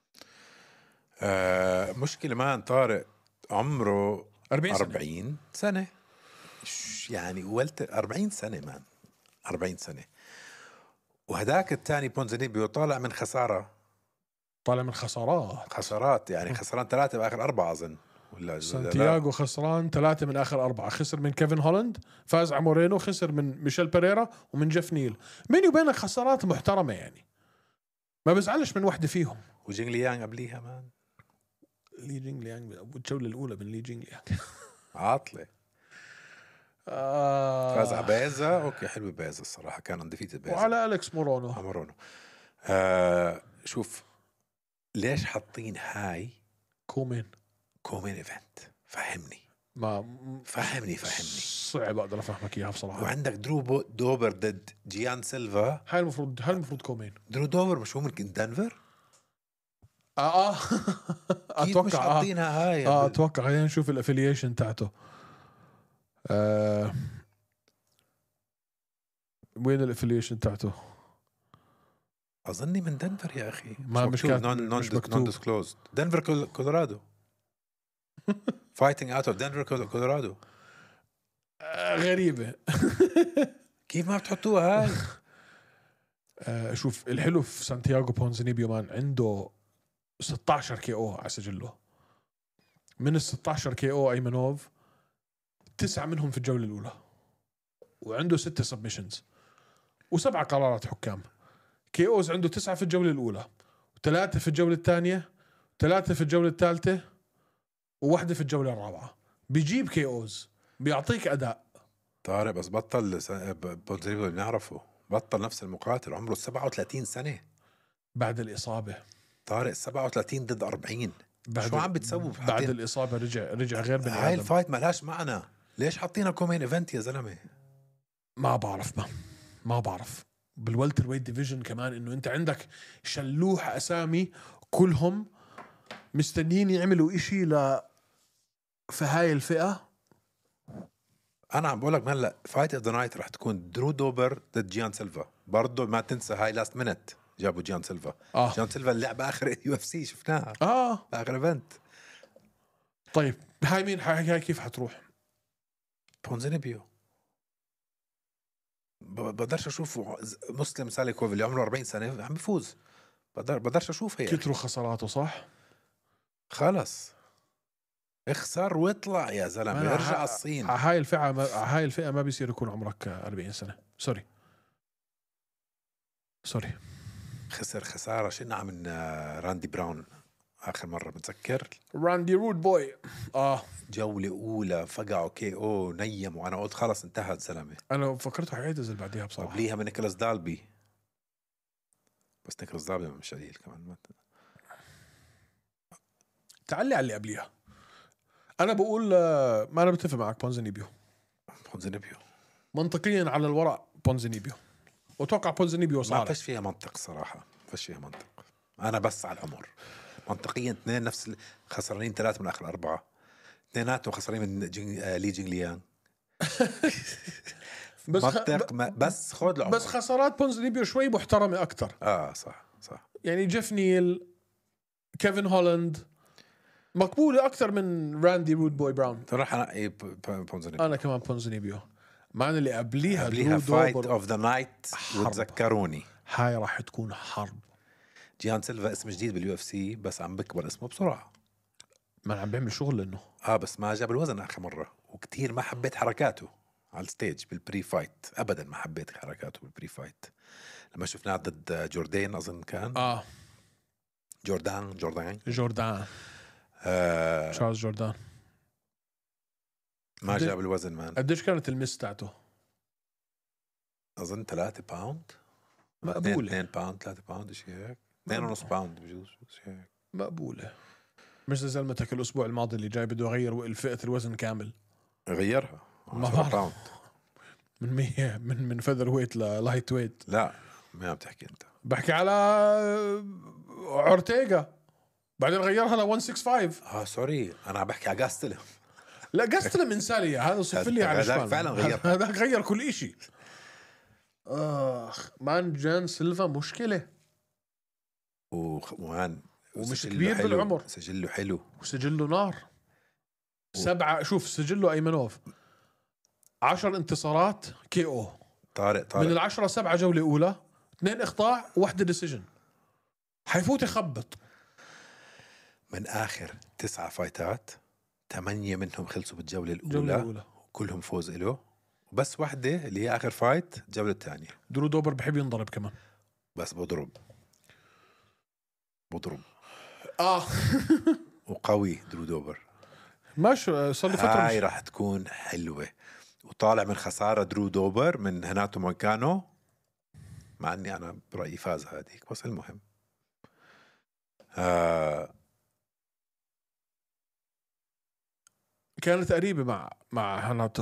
آه مشكلة مان طارق عمره أربعين سنة. أربعين سنة يعني ولت أربعين سنة مان أربعين سنة. وهداك الثاني بونزنيبيو طالع من خسارة. طالع من خسارات خسارات يعني خسران ثلاثة بآخر أربعة أظن ولا سانتياغو خسران ثلاثة من آخر أربعة. خسر من كيفن هولاند، فاز على مورينو، خسر من ميشيل بيريرا ومن جيف نيل. بيني وبينك خسارات محترمة يعني ما بزعلش من واحدة فيهم. وجينغ ليانغ قبليها مان. لي جينغ ليانغ الجولة الأولى من لي جينغ ليانغ عاطلة. آه فاز على بيزا. اوكي حلو بيزا الصراحة كان اندفيتد بيزا. وعلى أليكس مورونو. مورونو. آه شوف ليش حاطين هاي كومين كومين ايفنت؟ فهمني ما فهمني فهمني صعب أقدر أفهمك إياها بصراحة. وعندك درو دوبر ضد جيان سيلفا. هاي المفروض هاي المفروض كومين. درو دوبر مش هو من دنفر؟ آه آه أتوقع مش أتوقع حاطينها هاي. آه أتوقع خلينا نشوف الأفيليشن تاعته. آه وين الأفيليشن تاعته؟ أظني من دنفر يا أخي. ما مش كاتب نون نون مش مكتوب. ديسكلوزد. دنفر كولورادو. فايتنج اوت اوف دنفر كولورادو. غريبة. كيف ما بتحطوها هاي؟ آه شوف الحلو في سانتياغو بونزنيبيو مان عنده ستة عشر كي او على سجله. من ال ستة عشر كي او ايمنوف تسعة منهم في الجولة الأولى، وعنده ستة سبمشنز وسبعة قرارات حكام. كي اوز عنده تسعة في الجولة الأولى، وثلاثة في الجولة الثانية، ثلاثة في الجولة الثالثة، وواحدة في الجولة الرابعة. بيجيب كي اوز، بيعطيك أداء. طارق بس بطل بونزينيبيو اللي نعرفه، بطل نفس المقاتل، عمره سبعة وثلاثين سنة بعد الإصابة. طارق سبعة وثلاثين ضد أربعين. بعد شو عم بتسوي؟ بعد الإصابة رجع رجع غير بني هاي آدم. الفايت ما لهاش معنى، ليش حاطينها كومين ايفنت يا زلمة؟ ما بعرف ما ما بعرف. بالولتر ويت ديفيجن كمان انه انت عندك شلوح اسامي كلهم مستنيين يعملوا اشي ل في هاي الفئة. انا عم بقولك هلا فايت اوف ذا نايت رح تكون درو دوبر ضد جيان سيلفا. برضه ما تنسى هاي لاست مينت جابوا جيان سيلفا. آه. جيان سيلفا اللعبة اخر يو اف سي شفناها اه اخر ايفنت. طيب هاي مين هاي, هاي كيف حتروح؟ بونزينيبيو. بقدرش اشوف مسلم ساليكوف اللي عمره أربعين سنة عم بيفوز. بقدر بقدرش اشوف هيك. كتروا خساراته صح؟ خلص اخسر واطلع يا زلمه، ارجع على الصين. هاي الفئة ما... هاي الفئة ما بيصير يكون عمرك أربعين سنة. سوري سوري خسر خساره شنو من راندي براون اخر مره متذكر؟ راندي رود بوي. اه جوله اولى فقعوا كي او نيم، وانا قلت خلص انتهت زلمه. انا فكرته حيعتزل بعديها بصراحه. قبليها من نيكولاس دالبي، بس نيكولاس دالبي مش قليل كمان. تعلي على اللي قبليها. انا بقول ما انا بتفق معك. بونزينيبيو بونزينيبيو منطقيا على الورق بونزينيبيو، وتوقع بونزينيبيو صار. ما فيش فيها منطق صراحه، ما فيش فيها منطق. انا بس على العمر منطقيا اثنين نفس خسرانين ثلاثة من آخر أربعة، اثنيناتهم خسرانين من جين... آه لي جينغ ليان. بس منطق ما... بس خذ العمر. بس خسارات بونزينيبيو شوي محترمة أكتر. اه صح صح. يعني جيف نيل، كيفن هولاند مقبولة أكتر من راندي رود بوي براون. راح أنقي بونزينيبيو. أنا كمان بونزينيبيو. معنى اللي قبليها قبليها فايت اوف ذا نايت وتذكروني. هاي راح تكون حرب. جيان سيلفا اسم جديد باليو اف سي بس عم بكبر اسمه بسرعه. ما عم بيعمل شغل انه اه بس ما جاب الوزن اخر مره، وكتير ما حبيت حركاته على الستيج بالبري فايت. ابدا ما حبيت حركاته بالبري فايت لما شفناه ضد جوردين اظن كان. اه جوردان جوردان جوردان آه تشارلز جوردان ما جاب الوزن مان. قديش كانت المس تاعته؟ اظن ثلاثة باوند مقبولة. اثنين باوند ثلاثة باوند شيء هيك، اثنين ونص باوند بجوز شيء هيك. مقبولة. مش زي زلمتك الأسبوع الماضي اللي جاي بده يغير فئة الوزن كامل. غيرها ما بعرف من مية من من فيذر ويت للايت ويت. لا ما عم تحكي انت، بحكي على اورتيغا بعدين غيرها ل مية وخمسة وستين. اه سوري انا عم بحكي على جاستلم. لا جاستلم انسالي هذا صف لي على هذاك فعلا غير، هذا غير كل إشي. اخ مان جان سيلفا مشكلة ومان ومش كبير بالعمر، سجله حلو وسجله نار. سبعة شوف سجله أيمنوف عشر انتصارات كي او. طارق طارق من العشرة سبعة جولة أولى، اثنين إخضاع واحدة ديسيجن. حيفوت يخبط. من آخر تسعة فايتات ثمانية منهم خلصوا بالجولة الأولى, الجولة الأولى. كلهم فوز إله، وبس واحدة اللي هي آخر فايت الجولة الثانية. درو دوبر بحب ينضرب كمان، بس بضرب بضرب آه وقوي درو دوبر. ماشي صار لي فترة. هاي راح تكون حلوة. وطالع من خسارة درو دوبر من هناتو مونكانو، مع أني أنا برأيي فاز هذيك، بس المهم آه كانت قريبة مع مع هناتو.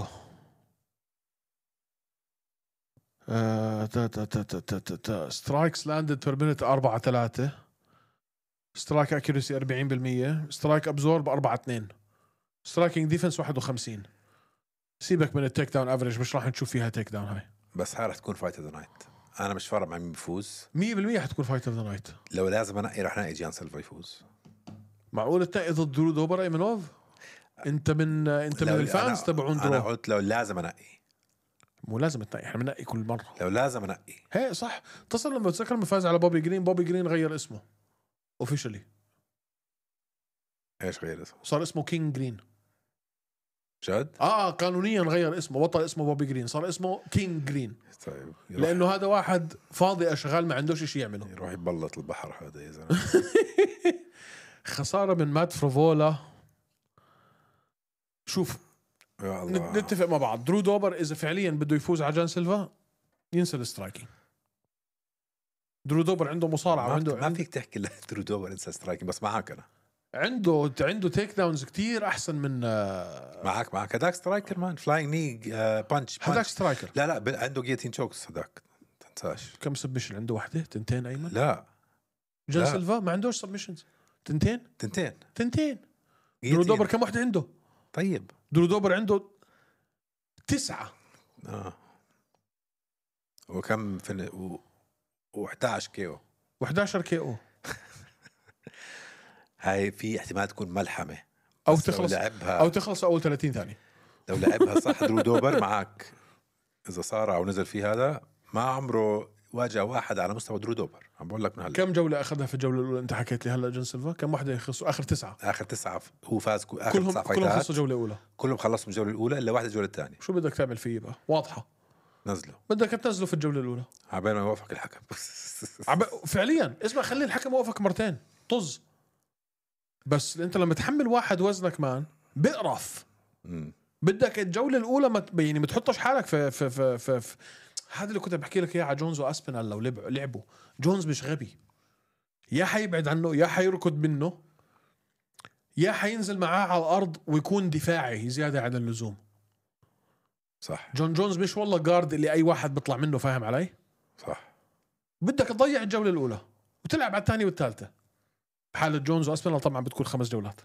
آه تا تا تا تا تا تا تا. سترايكس لاندد بير مينت أربعة ثلاثة، سترايك اكيورسي أربعين بالمية، سترايك ابزورب أربعة اثنين، سترايكينج ديفنس واحد وخمسين. سيبك من التيك داون افريج، مش راح نشوف فيها تيك داون هاي. بس هاي راح تكون فايت اوف ذا نايت. انا مش فارق مع مين بيفوز، مية بالمية حتكون فايت اوف ذا نايت. لو لازم انقي راح انقي جيان سيلفا يفوز. معقول تنقي ضد درو دوبر ايمنوف؟ انت من انت من الفانز تبعون درو. انا قلت لو لازم انقي، مو لازم تنقي، احنا بنقي كل مره. لو لازم انقي هي صح. تصل لما بتذكر لما فاز على بوبي جرين، بوبي جرين غير اسمه اوفيشلي. ايش غير اسمه؟ صار اسمه كينج جرين. جد؟ اه قانونيا غير اسمه، بطل اسمه بوبي جرين، صار اسمه كينج جرين. طيب لانه هذا واحد فاضي اشغال ما عندوش شيء يعمله. يروح يبلط البحر هذا يا زلمه. خساره من مات فروفولا. شوف يا الله. نتفق مع بعض، درو دوبر اذا فعليا بده يفوز على جان سيلفا ينسى السترايكينج. درو دوبر عنده مصارعه ما, وعنده ما فيك تحكي درو دوبر انسى سترايكينج، بس معك انا. عنده عنده تيك داونز كتير احسن من معك معك هداك سترايكر مان، فلاينج ني بانش. هداك سترايكر. لا لا عنده جيتين شوكس هداك، تنساش. كم سبمشن عنده؟ واحده تنتين ايمن؟ لا جان لا. سيلفا ما عندوش سبمشنز. تنتين تنتين تنتين درو دوبر كم واحده عنده؟ طيب درو دوبر عنده تسعة. اه وكم في و... و11 كيو و11 كي او. هاي في احتمال تكون ملحمه او تخلص لعبها او تخلص اول ثلاثين ثانيه. لو لعبها صح درو دوبر معك اذا صار او نزل في هذا ما عمره واجه واحد على مستوى درو دوبر. عم بقول لك من هلا. كم جوله اخذها في الجوله الاولى؟ انت حكيت لي هلا جون سيلفا كم واحده يخلصوا؟ اخر تسعه. اخر تسعه هو فاز كو... اخر كلهم تسعه كلهم فايتات خلصوا جوله اولى. كلهم خلصوا الجوله الاولى الا واحده الجوله الثانيه. شو بدك تعمل فيه بقى؟ واضحه. نزلوا بدك تنزله في الجوله الاولى عبين ما يوافق الحكم. عب... فعليا اسمع، خلي الحكم يوافق مرتين طز. بس انت لما تحمل واحد وزنك مان بقرف. مم. بدك الجوله الاولى ما ما يعني ما تحطش حالك في في في, في, في هذا اللي كنت بحكي لك اياه على جونز واسبينال. لو لعبوا لعبوا جونز مش غبي، يا حيبعد عنه يا حيركض منه يا حينزل معاه على الارض ويكون دفاعي زياده عن اللزوم. صح. جون جونز مش والله جارد اللي اي واحد بيطلع منه، فاهم علي؟ صح. بدك تضيع الجوله الاولى وتلعب على الثانيه والثالثه. بحاله جونز واسبينال طبعا بتكون خمس جولات.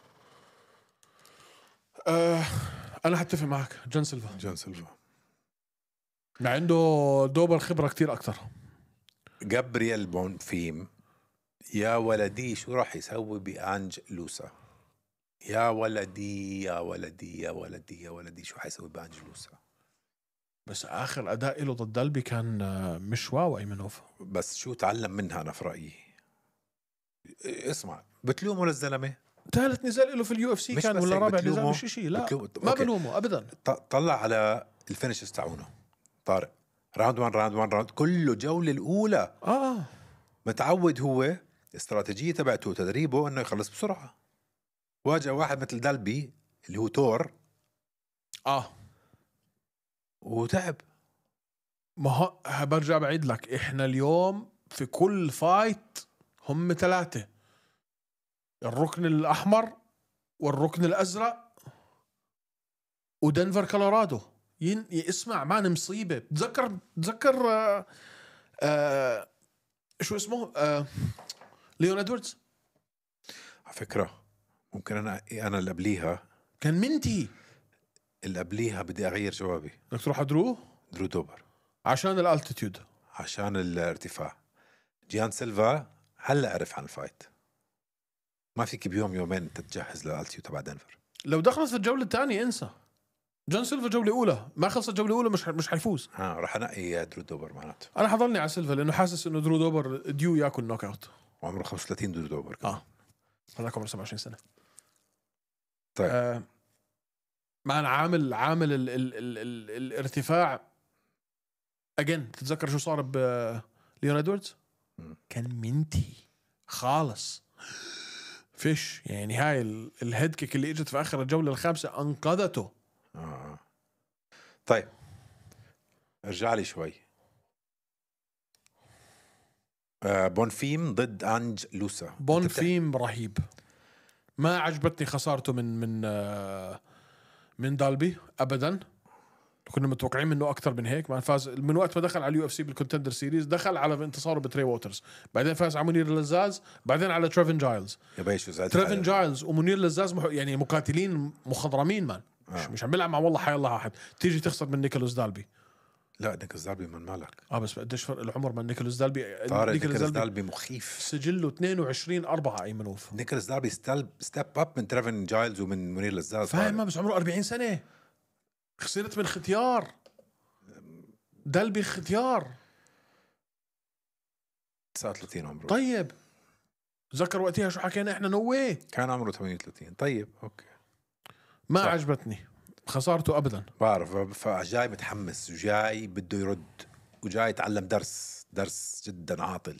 أه انا حتفق معك. جون سيلفا جون سيلفا ما عنده دوبر خبره كتير اكثر. جابرييل بونفيم يا ولدي شو راح يسوي بأنج لوسا؟ يا ولدي يا ولدي يا ولدي يا ولدي شو حيسوي بأنج لوسا؟ بس اخر اداء له ضد دلبي كان مش واو ايمنوف. بس شو تعلم منها انا في رايي. اسمع بتلومه للزلمه ثالث نزال له في اليو اف سي كان ولا رابع نزال؟ مش شيء لا بتلومه. ما بلومه ابدا. طلع على الفينشز تاعونه طارق. راوند واحد راوند واحد راوند كله جوله الاولى. اه متعود هو استراتيجيه تبعته وتدريبه انه يخلص بسرعه. واجه واحد مثل دلبي اللي هو تور اه وتعب. ما هو برجع بعيد لك، احنا اليوم في كل فايت هم ثلاثة، الركن الأحمر والركن الأزرق ودنفر كولورادو. ين... اسمع مان مصيبة. تذكر تذكر آه آه شو اسمه آه ليون ادواردز. على فكرة ممكن أنا أنا اللي قبليها كان منتي. اللي قبليها بدي أغير جوابي. بدك تروح درو درو دوبر عشان الالتيتيود عشان الارتفاع. جيان سيلفا هلا عرف عن الفايت. ما فيك بيوم يومين تتجهز للالتيتيود تبع دنفر. لو دخلت في الجولة الثانية انسى. جون سيلفا جولة أولى ما خلصت الجولة الأولى مش مش حيفوز. ها راح أنقي درو دوبر معناته. أنا حضلني على سيلفا لأنه حاسس إنه درو دوبر ديو ياكل نوك أوت. وعمره خمسة وثلاثين درو دوبر. آه هذاك عمره سبعة وعشرين سنة. طيب آه مع عامل عامل ال ال ال ال الارتفاع أجن. تتذكر شو صار بليون ادواردز؟ كان منتي خالص فيش يعني. هاي الهيد كيك اللي اجت في اخر الجوله الخامسه انقذته. آه. طيب ارجع لي شوي. آه بونفيم ضد أنج لوسا. بونفيم رهيب. ما عجبتني خسارته من من آه من دالبي ابدا. كنا متوقعين منه اكثر من هيك. ما فاز من وقت ما دخل على اليو اف سي بالكونتندر سيريز. دخل على انتصاره بتري ووترز، بعدين فاز على منير لزاز، بعدين على تريفن جايلز. يا بيشو زعلت. تريفن جايلز ومنير لزاز مح... يعني مقاتلين مخضرمين مان. آه. مش مش عم بيلعب مع والله حي الله واحد. تيجي تخسر من نيكولاس دالبي. لا نيكولاس دالبي من مالك. اه بس قديش فرق العمر من نيكولاس دالبي. نيكولاس دالبي, دالبي مخيف. سجله اثنين وعشرين أربعة ايمنوف. نيكولاس دالبي ستيب ستيب اب من تريفن جايلز ومن منير لزاز. فاهم بس عمره أربعين سنة. خسرت من ختيار. دالبي ختيار تسعة وثلاثين عمره. طيب تذكر وقتها شو حكينا احنا؟ نوي كان عمره ثمانية وثلاثين. طيب اوكي ما صح. عجبتني خسارته ابدا. بعرف، فجاي متحمس وجاي بده يرد وجاي يتعلم درس درس جدا عاطل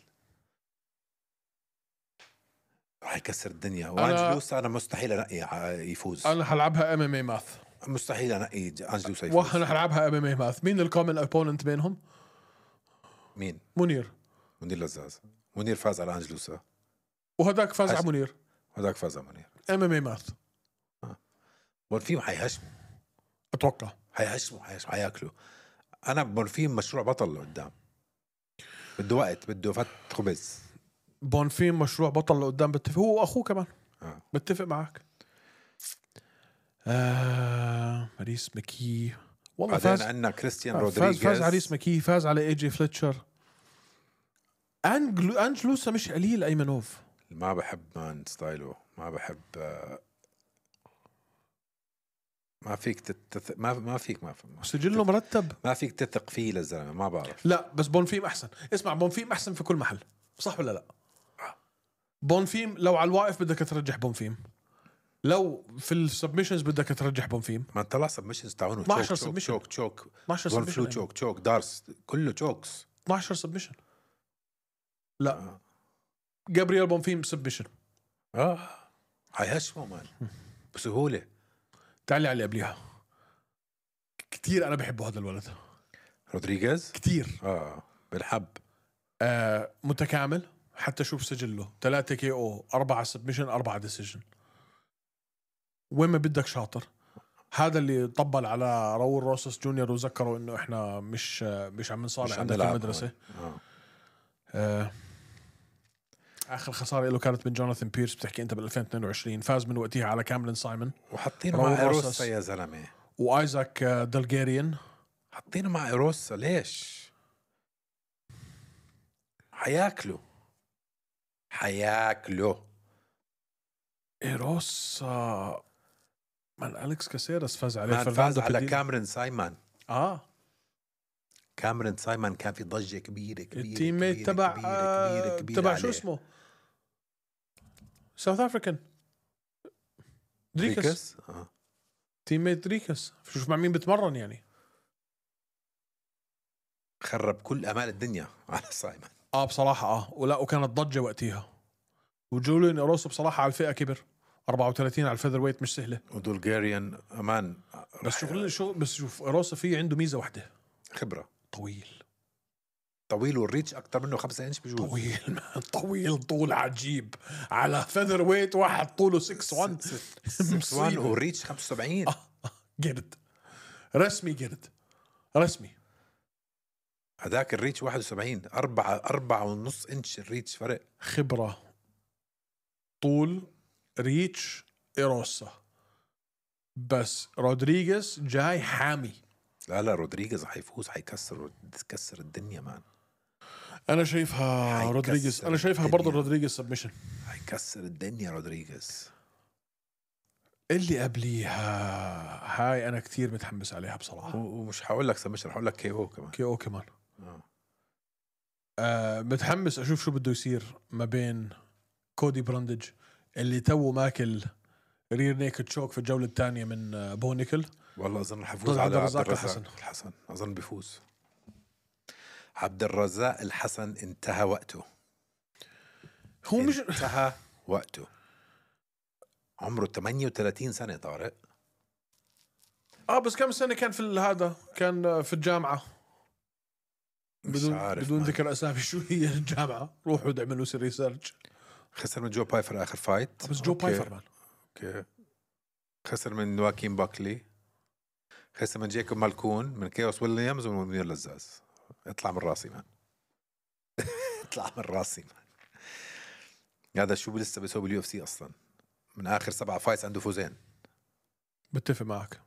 راح يكسر الدنيا. وانجلوس انا مستحيل انقي يفوز. انا حلعبها ام ام اي ماث، مستحيل انقي انجلوس يفوز. وانا حلعبها ام ام اي ماث. مين الكومن اوبوننت بينهم؟ مين؟ منير. منير لزاز. منير فاز على انجلوسا، وهداك فاز حش... على منير. هذاك فاز على منير. ام ام اي ماث. بونفيم حيهشموا، اتوقع حيهشموا حيهشموا حياكلوا. انا بونفيم مشروع بطل لقدام، بده وقت، بده فت خبز. بونفيم مشروع بطل لقدام، بتفق. هو واخوه كمان. آه. بتفق معك. آه... ماريس مكي والله بعدين فاز. عندنا كريستيان فاز رودريغيز. فاز على ريس مكي، فاز على اي جي فليتشر. انجلو انجلوسا مش قليل. ايمنوف ما بحب مان ستايله، ما بحب. ما فيك تتث... ما ما فيك ما, ما سجله مرتب. ما فيك تثق فيه للزلمه. ما بعرف. لا بس بونفيم احسن. اسمع، بونفيم احسن في كل محل، صح ولا لا؟ بونفيم لو على الواقف بدك ترجح بونفيم، لو في السبمشنز بدك ترجح بونفيم. ما طلع سبمشنز تاعونه اثناشر تشوك submission. تشوك تشوك اثناشر جون فلو سبمشن. تشوك تشوك دارس كله تشوكس. اثناشر سبمشن. لا آه. جابرييل بونفيم سبمشن. اه حيهشموا مان بسهوله. تعالي على اللي قبليها. كتير انا بحبه هذا الولد. رودريغيز كتير. اه بالحب. آه متكامل. حتى شوف سجله ثلاثة كي او، أربعة سبمشن، أربعة ديسيجن. وين ما بدك شاطر. هذا اللي طبل على راول روسس جونيور وذكروا انه احنا مش مش عم نصالح عندك في المدرسه. آه. آه اخر خساره له كانت من جوناثان بيرس، بتحكي انت بال ألفين واثنين وعشرين. فاز من وقتها على كاملين سايمون، وحاطينه مع ايروسا يا زلمه، وايزاك دلجيريان. حاطينه مع ايروسا ليش؟ حياكله حياكله ايروسا من أليكس كاسيرس فاز عليه. فاز على كاميرون سايمون. اه كاميرون سايمون كان في ضجه كبيره كبيره. التيم ميت تبع كبيره كبيره تبع شو اسمه ساوث افريكان دريكس. آه. تيم ميت دريكس. شوف مع مين بتمرن يعني. خرب كل امال الدنيا على سايمون. اه بصراحه اه ولا وكانت ضجه وقتها. وجوليان ايروسا بصراحه على الفئه كبر. أربعة وثلاثين على الفيذر ويت مش سهله. ودولجيريان امان. بس شوف شو بس شوف ايروسا فيه عنده ميزه واحده، خبره. طويل طويل والريتش اكثر منه خمسة انش بجوز. طويل طويل طول عجيب على فيذر ويت. واحد طوله ستة واحد ستة واحد والريتش خمسة وسبعين. آه. قرد رسمي، قرد رسمي. هذاك الريتش واحد وسبعين. أربعة أربعة ونص إنش الريتش فرق. خبرة، طول، ريتش إيروسا. بس رودريغيز جاي حامي. لا لا رودريغيز حيفوز، حيكسر تكسر الدنيا مان. أنا شايفها رودريغيز. أنا شايفها برضه رودريغيز سبمشن. حيكسر الدنيا رودريغيز. اللي قبليها هاي أنا كتير متحمس عليها بصراحة. ومش حقول لك سبمشن، حقول لك كي او كمان. كي او كمان. آه. آه متحمس أشوف شو بده يصير ما بين كودي براندج اللي تو ماكل رير نيكد شوك في الجولة الثانية من بونيكل. والله أظن رح يفوز على عبد الرزاق الحسن. الحسن أظن بيفوز. عبد الرزاق الحسن انتهى وقته. هو مش انتهى وقته. عمره ثمانية وثلاثين سنة طارق. اه بس كم سنة كان في هذا؟ كان في الجامعة. بدون عارف بدون مان. ذكر اسامي. شو هي الجامعة؟ روحوا اعملوا سي ريسيرش. خسر من جو بايفر آخر فايت. بس جو أوكي. بايفر مان. اوكي. خسر من واكين باكلي. خسر من جيكوب مالكون، من كيوس ويليامز، ومن منير لزاز. اطلع من راسي مان. اطلع من راسي مان. هذا شو لسه بيسوي باليو اف سي اصلا؟ من اخر سبعة فايتس عنده فوزين. بتفق معك.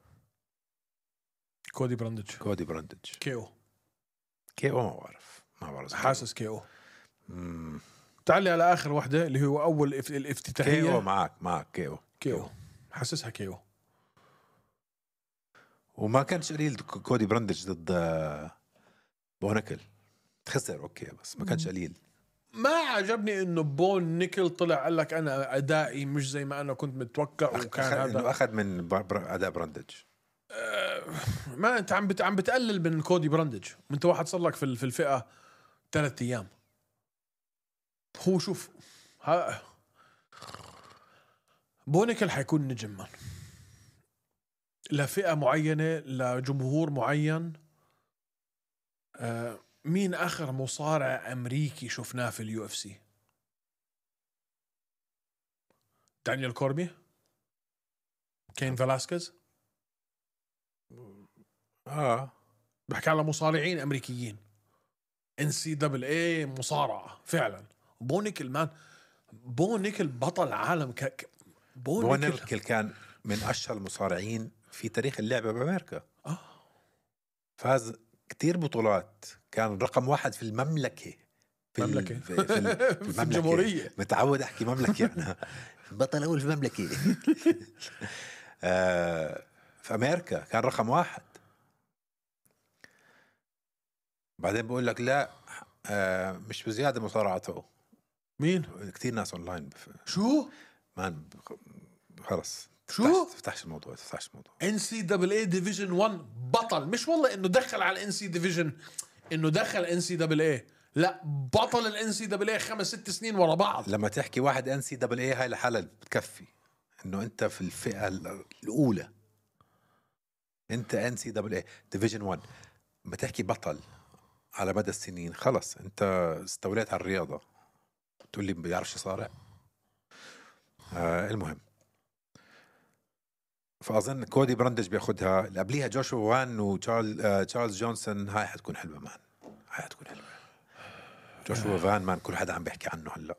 كودي براندج. كودي براندج. كيو. كيو ما بعرف ما بعرف حاسس كيو. امم تعالي على اخر وحدة اللي هو اول اف... الافتتاحية. كيو معك معك كيو. كيو حاسسها كيو. وما كانش قليل كودي براندج ضد بونيكل. خسر اوكي بس ما كانش قليل. ما عجبني انه بون نيكل طلع قال لك انا ادائي مش زي ما انا كنت متوقع، وكان هذا انه اخذ من بر... بر... اداء براندج. أه ما انت عم بت... عم بتقلل من كودي براندج، وانت واحد صار لك في في الفئه ثلاث ايام. هو شوف ها بونيكل حيكون نجم مان. لفئه معينه لجمهور معين. أه مين اخر مصارع امريكي شفناه في اليو اف سي؟ دانيال كورمي، كين فلاسكيز. اه بحكي على مصارعين امريكيين ان سي دبل اي مصارعه فعلا. بونيكل مان، بونيكل بطل عالم ك... ك... بونيكل. بونيكل كان من اشهر المصارعين في تاريخ اللعبه بامريكا. اه فاز كتير بطولات، كان رقم واحد في المملكه. في مملكة. ال... في, في, ال... في, في المملكة. الجمهورية. متعود احكي مملكه انا بطل اول في المملكه. آه في امريكا كان رقم واحد. بعدين بقول لك لا، آه مش بزياده مصارعته. مين؟ كتير ناس اونلاين بف... شو؟ مان خلص شو؟ تفتحش الموضوع تفتحش الموضوع. ان سي دبل اي ديفيجن واحد بطل، مش والله انه دخل على الان سي ديفيجن، انه دخل ان سي دبل اي، لا بطل الان سي دبل اي خمس ست سنين ورا بعض. لما تحكي واحد ان سي دبل اي هاي لحالها بتكفي انه انت في الفئه الاولى، انت ان سي دبل اي ديفيجن واحد. ما تحكي بطل على مدى السنين، خلص انت استوليت على الرياضه. تقول لي ما بيعرفش يصارع. آه المهم، فاظن كودي براندج بياخدها. اللي قبليها جوشوا وان وتشارلز آه تشارلز جونسون. هاي حتكون حلوه مان، هاي حتكون حلوه. جوشوا فان مان كل حدا عم بيحكي عنه هلا،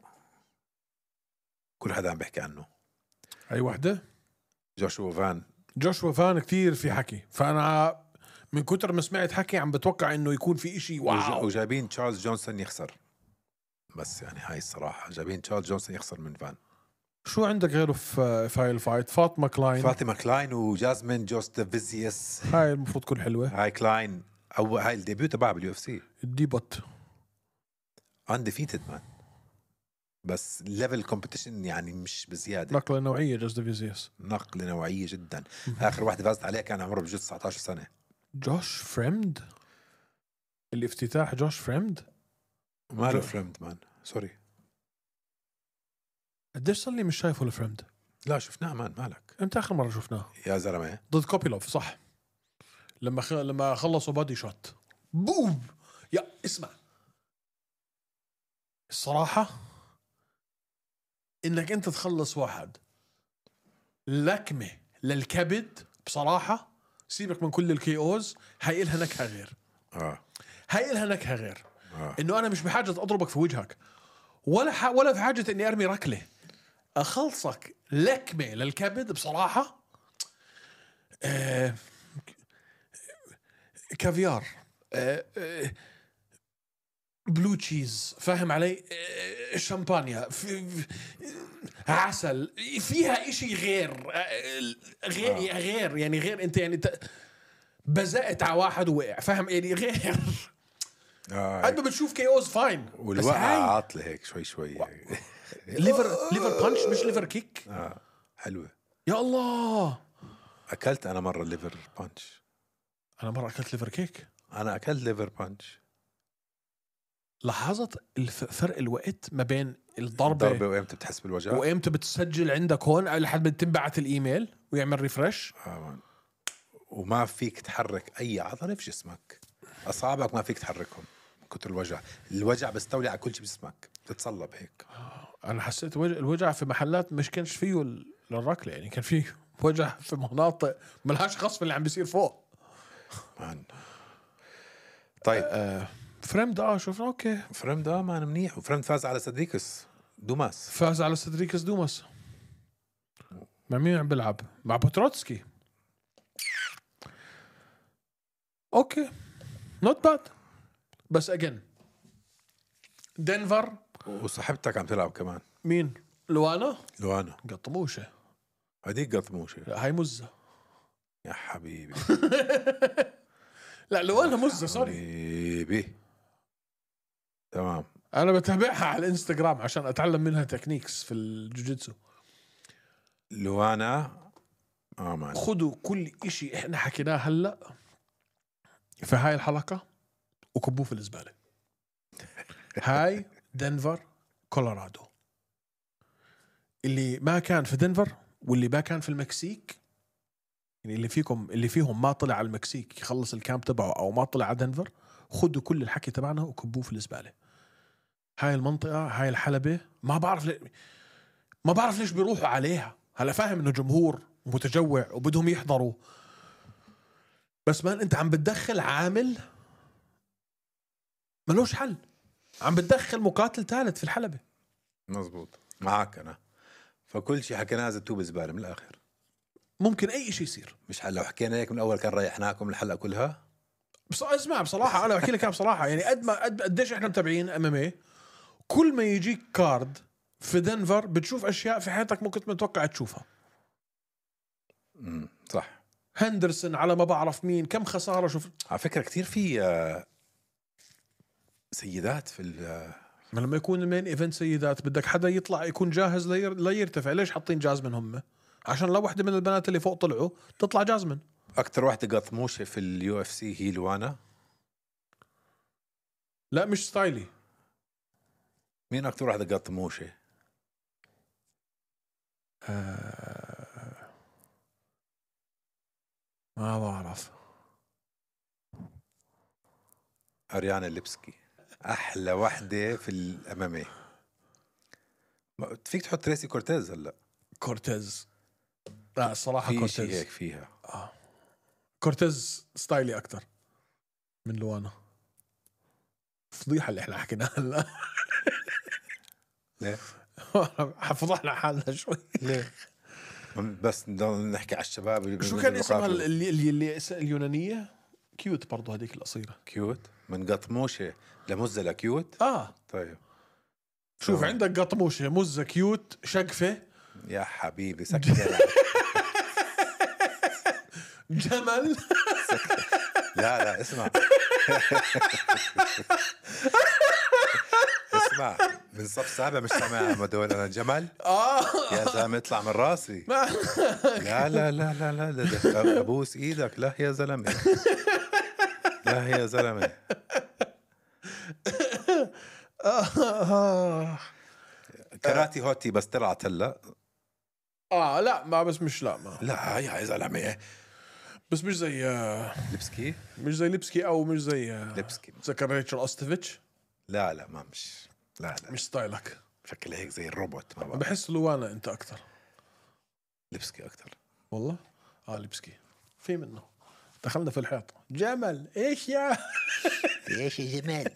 كل حدا عم بيحكي عنه. اي وحده؟ جوشوا فان. جوشوا فان كتير في حكي، فانا من كتر ما سمعت حكي عم بتوقع انه يكون في اشي واو. وجايبين تشارلز جونسون يخسر، بس يعني هاي الصراحه جايبين تشارلز جونسون يخسر من فان. شو عندك غيره في في هاي الفايت؟ فاطمه كلاين. فاطمه كلاين وجازمين جوستافيزيوس. هاي المفروض تكون حلوه. هاي كلاين او هاي الديبيو تبعها باليو اف سي. الديبوت انديفيتد مان، بس ليفل كومبيتيشن يعني مش بزياده. نقله نوعيه جوستافيزيوس، نقله نوعيه جدا. اخر واحده فازت عليه كان عمره بجوز تسعة عشر سنه. جوش فريمد. الافتتاح جوش فريمد. ما له فريمد مان، سوري. قديش صار لي مش شايفه الفريمد؟ لا شفناه مان، مالك؟ امتى اخر مره شفناه؟ يا زلمه ضد كوبيلوف صح، لما خ... لما خلصوا بادي شوت بوم. يا اسمع، الصراحه انك انت تخلص واحد لكمه للكبد بصراحه، سيبك من كل الكي اوز، هاي إلها نكهه غير. اه هاي إلها نكهه غير. آه. انه انا مش بحاجه اضربك في وجهك، ولا ح... ولا في حاجه اني ارمي ركله، اخلصك لكمه للكبد بصراحه. آه... كافيار، آه... آه... بلو تشيز، فاهم علي؟ آه... شامبانيا، في... في... عسل، فيها اشي غير آه... غير آه. غير يعني غير انت يعني ت... بزقت على واحد ووقع، فاهم يعني غير. آه. قد ما بتشوف كي اوز فاين، والوقعة عاطلة هيك شوي شوي. ليفر ليفر بانش مش ليفر كيك. اه حلوة. يا الله، اكلت انا مرة ليفر بانش. انا مره اكلت ليفر كيك. انا اكلت ليفر بانش. لاحظت الف- فرق الوقت ما بين الضربة, ضربة وامتى بتحس بالوجع وامتى بتسجل عندك هون لحد ما تنبعت الايميل ويعمل ريفرش. آه. وما فيك تحرك اي عضلة في جسمك، اصابعك ما فيك تحركهم من كتر الوجع. الوجع بيستولي على كل شيء بجسمك، بتتصلب هيك. انا حسيت وجع الوجع في محلات مش كانش فيه ال- الركله، يعني كان فيه وجع في مناطق ملهاش خص اللي عم بيصير فوق. مان. طيب آه فريمد اه شوفنا اوكي. فريمد اه مان منيح. وفريمد فاز على سدريكس دوماس. فاز على سيدريكس دوماس. مع مين عم بيلعب؟ مع بوتروتسكي. اوكي نوت باد، بس اجين دنفر. وصاحبتك عم تلعب كمان. مين؟ لوانا. لوانا قطموشه. هديك قطموشة. لا هاي مزة. يا حبيبي. لا لوانا مزة سوري. حبيبي تمام. انا بتابعها على الانستغرام عشان اتعلم منها تكنيكس في الجوجيتسو. لوانا اه مان خدوا كل اشي احنا حكيناه هلا في هاي الحلقة وكبوه في الزبالة. هاي دنفر كولورادو. اللي ما كان في دنفر واللي ما كان في المكسيك، يعني اللي فيكم اللي فيهم ما طلع على المكسيك يخلص الكامب تبعه او ما طلع على دنفر، خدوا كل الحكي تبعنا وكبوه في الزبالة. هاي المنطقة هاي الحلبة ما بعرف لي... ما بعرف ليش بيروحوا عليها. هلا فاهم انه جمهور متجوع وبدهم يحضروا، بس مان انت عم بتدخل عامل ملوش حل، عم بتدخل مقاتل ثالث في الحلبة. مزبوط معك انا. فكل شيء حكيناه زتوب زباله من الاخر. ممكن اي شيء يصير. مش لو حكينا هيك من الاول كان ريحناكم الحلقه كلها. بس اسمع بصراحه انا بحكي لك بصراحه، يعني قد ما قد قديش احنا متابعين ام ام اي، كل ما يجيك كارد في دنفر بتشوف اشياء في حياتك ممكن متوقع تشوفها. امم صح. هندرسون على ما بعرف مين، كم خساره شوف. على فكره كتير في سيدات في ما لما يكون المين ايفنت سيدات بدك حدا يطلع يكون جاهز لير... ليرتفع. ليش حاطين جازمن هم؟ عشان لو وحده من البنات اللي فوق طلعوا تطلع جازمن. اكثر واحده قطموشه في اليو اف سي هي لوانا. لا مش ستايلي. مين اكثر واحده قطموشه؟ آه... ما بعرف. اريانا ليبسكي احلى وحده في الامامي. فيك تحط تريسي كورتيز هلا. كورتيز لا الصراحه في كورتيز شيء هيك فيها. آه. كورتيز ستايلي اكتر من لوانا. فضيحه اللي احنا حكيناها هلا. ليه؟ فضحنا حالنا شوي. ليه؟ بس نضل نحكي على الشباب. شو كان اسمها اللي اللي, اللي اليونانيه؟ كيوت برضو هذيك القصيره. كيوت من قطموشه لمزه لكيوت. اه طيب شوف طبعا. عندك قطموشه، مزه، كيوت، شقفه. يا حبيبي سكر. جمل. لا لا اسمع. اسمع من صف سابع مش سامع هدول. انا جمل اه يا زلمه اطلع من راسي. لا لا لا لا لا, لا. ابوس ايدك. لا يا زلمه لا يا زلمه. كراتي هوتي بس طلعت هلا. اه لا ما بس مش لا ما لا يا زلمه بس مش زي ليبسكي. مش زي ليبسكي او مش زي ليبسكي ذكر ريتشل أوستوفيتش. لا لا ما مش لا لا مش ستايلك. شكل هيك زي الروبوت. ما بعرف. بحس لوانا انت اكثر. ليبسكي اكثر والله اه ليبسكي في منه. دخلنا في الحيط. جمل ايش يا ايش يا جمال.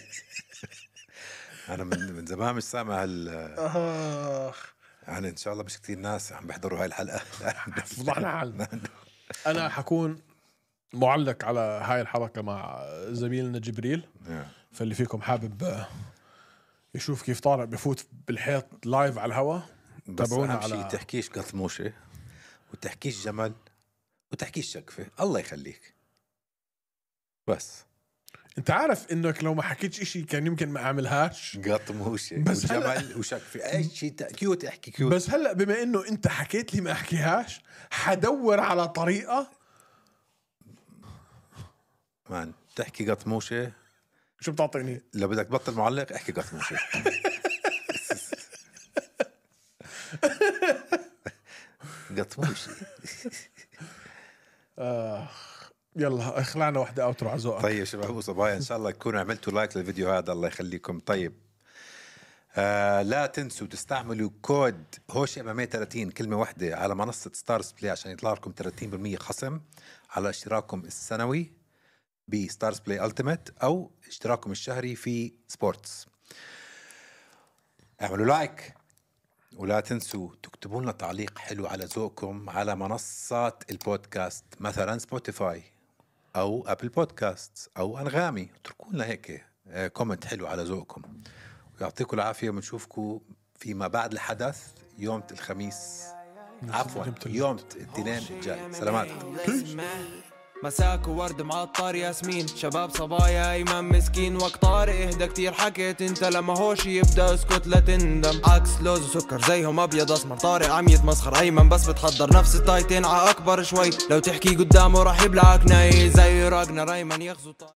انا من من زمان مش سامع هال اخ. يعني ان شاء الله مش كتير ناس عم بيحضروا هاي الحلقه. فضحنا حالنا. انا حكون معلق على هاي الحلقه مع زميلنا جبريل. فاللي فيكم حابب يشوف كيف طارق بفوت بالحيط لايف على الهوا تابعونا على تحكيش قطموشه وتحكيش جمل وتحكيش شقفه. الله يخليك. بس انت عارف انك لو ما حكيتش اشي كان يمكن ما اعملهاش. قطموشه وجمل وشقفه اي شيء كيوت احكي كيوت. بس هلا بما انه انت حكيت لي ما احكيهاش حدور على طريقه. مان تحكي قطموشه. شو بتعطيني؟ لو بدك تبطل معلق احكي قطموشه. قطموشه. آه يلا اخلعنا واحدة اوترو على ذوقك. طيب شباب وصبايا ان شاء الله تكونوا عملتوا لايك للفيديو هذا. الله يخليكم. طيب آه لا تنسوا تستعملوا كود هوش ام ام اي ثلاثين كلمة واحدة على منصة ستارز بلاي عشان يطلع لكم ثلاثين بالمية خصم على اشتراككم السنوي بستارز بلاي التيميت او اشتراككم الشهري في سبورتس. اعملوا لايك ولا تنسوا تكتبوا لنا تعليق حلو على ذوقكم على منصات البودكاست مثلا سبوتيفاي او ابل بودكاست او انغامي. اتركوا لنا هيك كومنت حلو على ذوقكم ويعطيكم العافيه. ونشوفكم فيما بعد الحدث يوم الخميس عفوا يوم الاثنين الجاي. سلامات. مساك وورد معطر ياسمين، شباب صبايا ايمن مسكين، وقت طارق اهدى كتير حكيت انت، لما هوش يبدا اسكت لا تندم، عكس لوز وسكر زيهم ابيض اسمر، طارق عم يتمسخر ايمن بس بتحضر نفس التايتين ع اكبر شوي، لو تحكي قدامه راح يبلعك ناي زي راجنا ايمن يغزو.